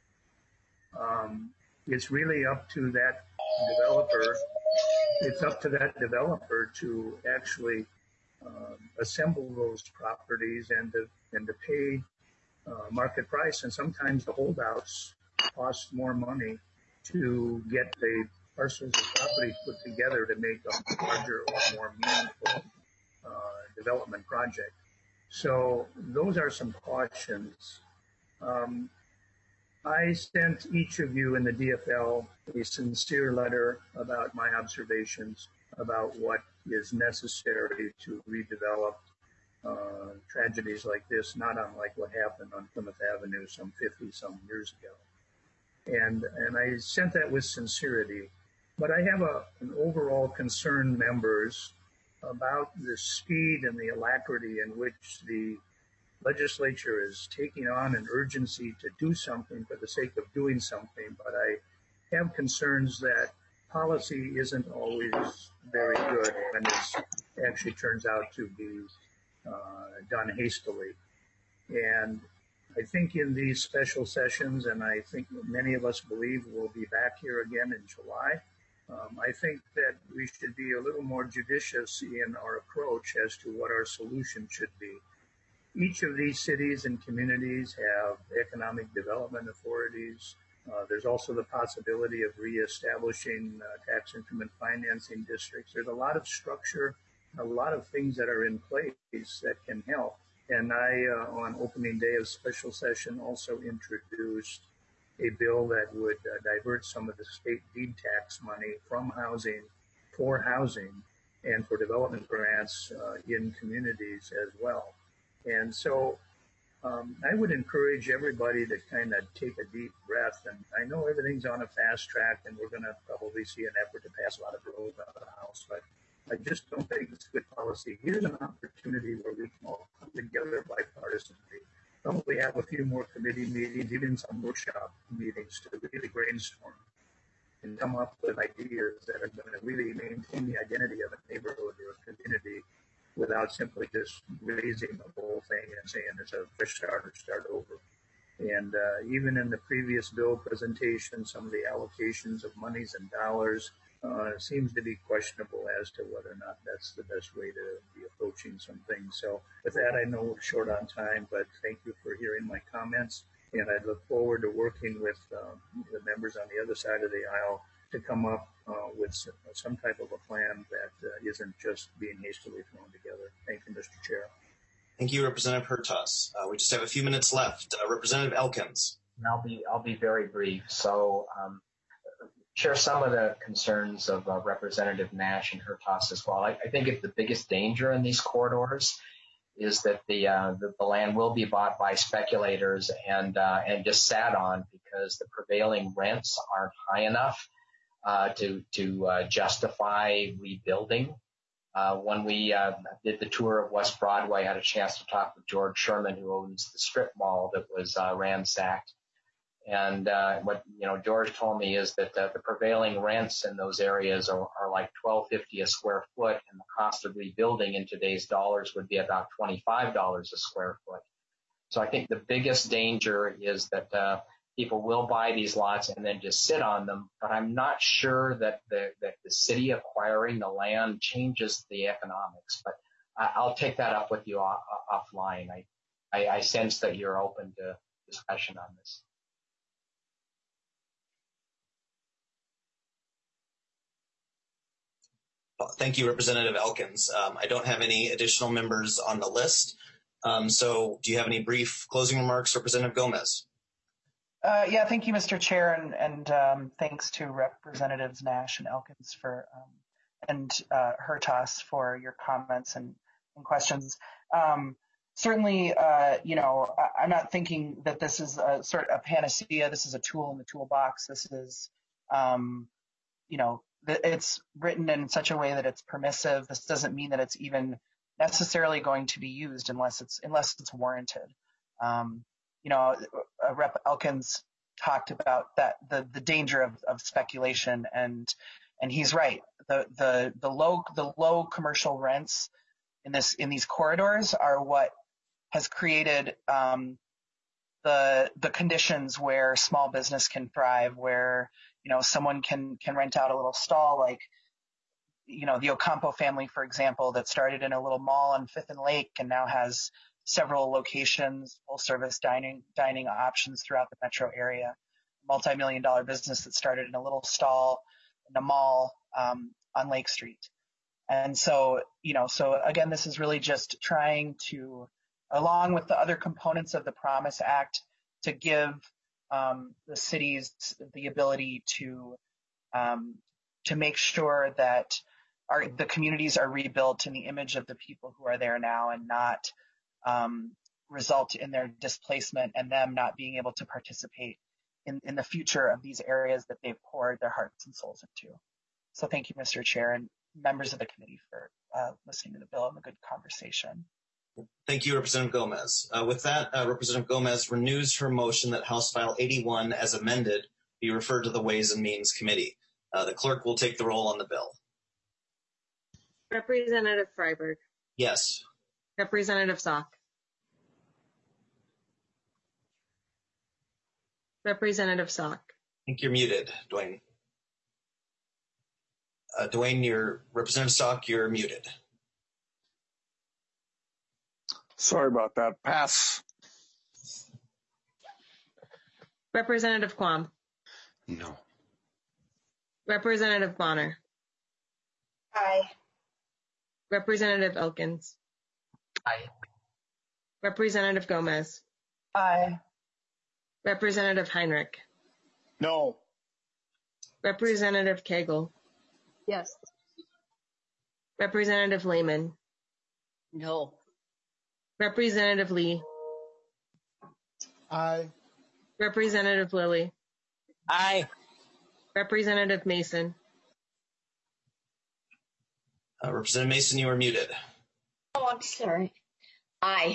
Um, it's really up to that developer. It's up to that developer to actually uh, assemble those properties and to, and to pay uh, market price. And sometimes the holdouts cost more money to get the parcels of property put together to make a larger or more meaningful uh, development project. So those are some cautions. Um, I sent each of you in the D F L a sincere letter about my observations about what is necessary to redevelop uh, tragedies like this, not unlike what happened on Plymouth Avenue some fifty some years ago. And, and I sent that with sincerity. But I have a, an overall concern, members, about the speed and the alacrity in which the legislature is taking on an urgency to do something for the sake of doing something. But I have concerns that policy isn't always very good when it actually turns out to be uh, done hastily. And I think in these special sessions, and I think many of us believe we'll be back here again in July, Um, I think that we should be a little more judicious in our approach as to what our solution should be. Each of these cities and communities have economic development authorities. Uh, there's also the possibility of reestablishing uh, tax increment financing districts. There's a lot of structure, a lot of things that are in place that can help. And I, uh, on opening day of special session, also introduced a bill that would uh, divert some of the state deed tax money from housing for housing and for development grants uh, in communities as well. And so um, I would encourage everybody to kind of take a deep breath. And I know everything's on a fast track and we're going to probably see an effort to pass a lot of bills out of the House, but I just don't think it's good policy. Here's an opportunity where we can all come together bipartisanly. Probably have a few more committee meetings, even some workshop meetings to really brainstorm and come up with ideas that are going to really maintain the identity of a neighborhood or a community without simply just raising the whole thing and saying it's a fresh start or start over. And uh, even in the previous bill presentation, some of the allocations of monies and dollars uh, seems to be questionable as to whether or not that's the best way to be approaching some things. So with that, I know we're short on time, but thank you for hearing my comments. And I look forward to working with um, the members on the other side of the aisle to come up uh, with some, some type of a plan that uh, isn't just being hastily thrown together. Thank you, Mister Chair. Thank you, Representative Hertaus. Uh, we just have a few minutes left. Uh, Representative Elkins. And I'll be I'll be very brief. So, um, share some of the concerns of uh, Representative Nash and Hertaus as well. I, I think if the biggest danger in these corridors is that the, uh, the the land will be bought by speculators and uh, and just sat on because the prevailing rents aren't high enough uh, to to uh, justify rebuilding. Uh, when we uh, did the tour of West Broadway, I had a chance to talk with George Sherman, who owns the strip mall that was uh, ransacked. And uh, what you know, George told me is that uh, the prevailing rents in those areas are, are like twelve fifty a square foot, and the cost of rebuilding in today's dollars would be about twenty-five dollars a square foot. So I think the biggest danger is that uh, people will buy these lots and then just sit on them. But I'm not sure that the that the city acquiring the land changes the economics. But I, I'll take that up with you off, offline. I, I I sense that you're open to discussion on this. Thank you, Representative Elkins. Um, I don't have any additional members on the list. Um, so do you have any brief closing remarks, Representative Gomez? Uh, yeah, thank you, Mister Chair, and, and um, thanks to Representatives Nash and Elkins for um, and uh, Hertaus for your comments and, and questions. Um, certainly, uh, you know, I, I'm not thinking that this is a sort of a panacea. This is a tool in the toolbox. This is, um, you know, it's written in such a way that it's permissive. This doesn't mean that it's even necessarily going to be used unless it's unless it's warranted. Um, you know, uh, Rep Elkins talked about that the the danger of, of speculation, and and he's right. The the the low the low commercial rents in this in these corridors are what has created um, the the conditions where small business can thrive, where you know someone can can rent out a little stall, like you know the Ocampo family, for example, that started in a little mall on Fifth and Lake and now has several locations, full service dining dining options throughout the metro area. Multi-million dollar business that started in a little stall in a mall um, on Lake Street. And so, you know, so again, this is really just trying to, along with the other components of the Promise Act, to give um, the cities the ability to um, to make sure that our the communities are rebuilt in the image of the people who are there now, and not um, result in their displacement and them not being able to participate in, in the future of these areas that they've poured their hearts and souls into. So thank you, Mister Chair, and members of the committee for uh, listening to the bill and the good conversation. Thank you, Representative Gomez. Uh, with that, uh, Representative Gomez renews her motion that House File eighty-one, as amended, be referred to the Ways and Means Committee. Uh, the clerk will take the roll on the bill. Representative Freiberg. Yes. Representative Sock. Representative Sock. I think you're muted, Dwayne. Uh, Dwayne, you're, Representative Sock, you're muted. Sorry about that. Pass. Representative Quam. No. Representative Bonner. Aye. Representative Elkins. Aye. Representative Gomez. Aye. Representative Heinrich. No. Representative Cagle. Yes. Representative Lehman. No. Representative Lee. Aye. Representative Lilly. Aye. Representative Mason. Uh, Representative Mason, you are muted. Oh, I'm sorry. Aye.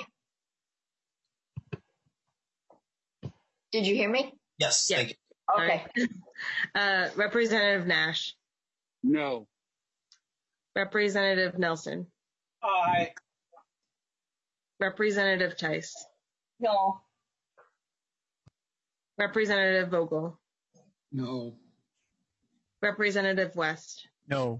Did you hear me? Yes, yes. Thank you. Okay. Uh, Representative Nash. No. Representative Nelson. Aye. Representative Tice. No. Representative Vogel. No. Representative West. No.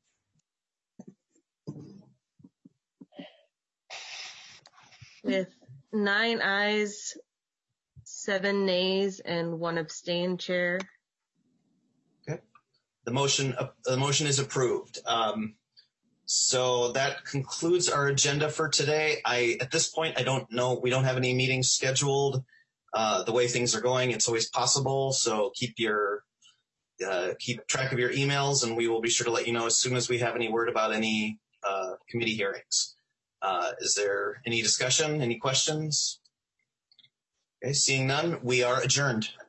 With nine ayes, seven nays, and one abstain, Chair. Okay. The motion, uh, the motion is approved. Um, So that concludes our agenda for today. I, at this point, I don't know, we don't have any meetings scheduled. Uh, the way things are going, it's always possible. So keep your, uh, keep track of your emails, and we will be sure to let you know as soon as we have any word about any, uh, committee hearings. Uh, is there any discussion, any questions? Okay, seeing none, we are adjourned.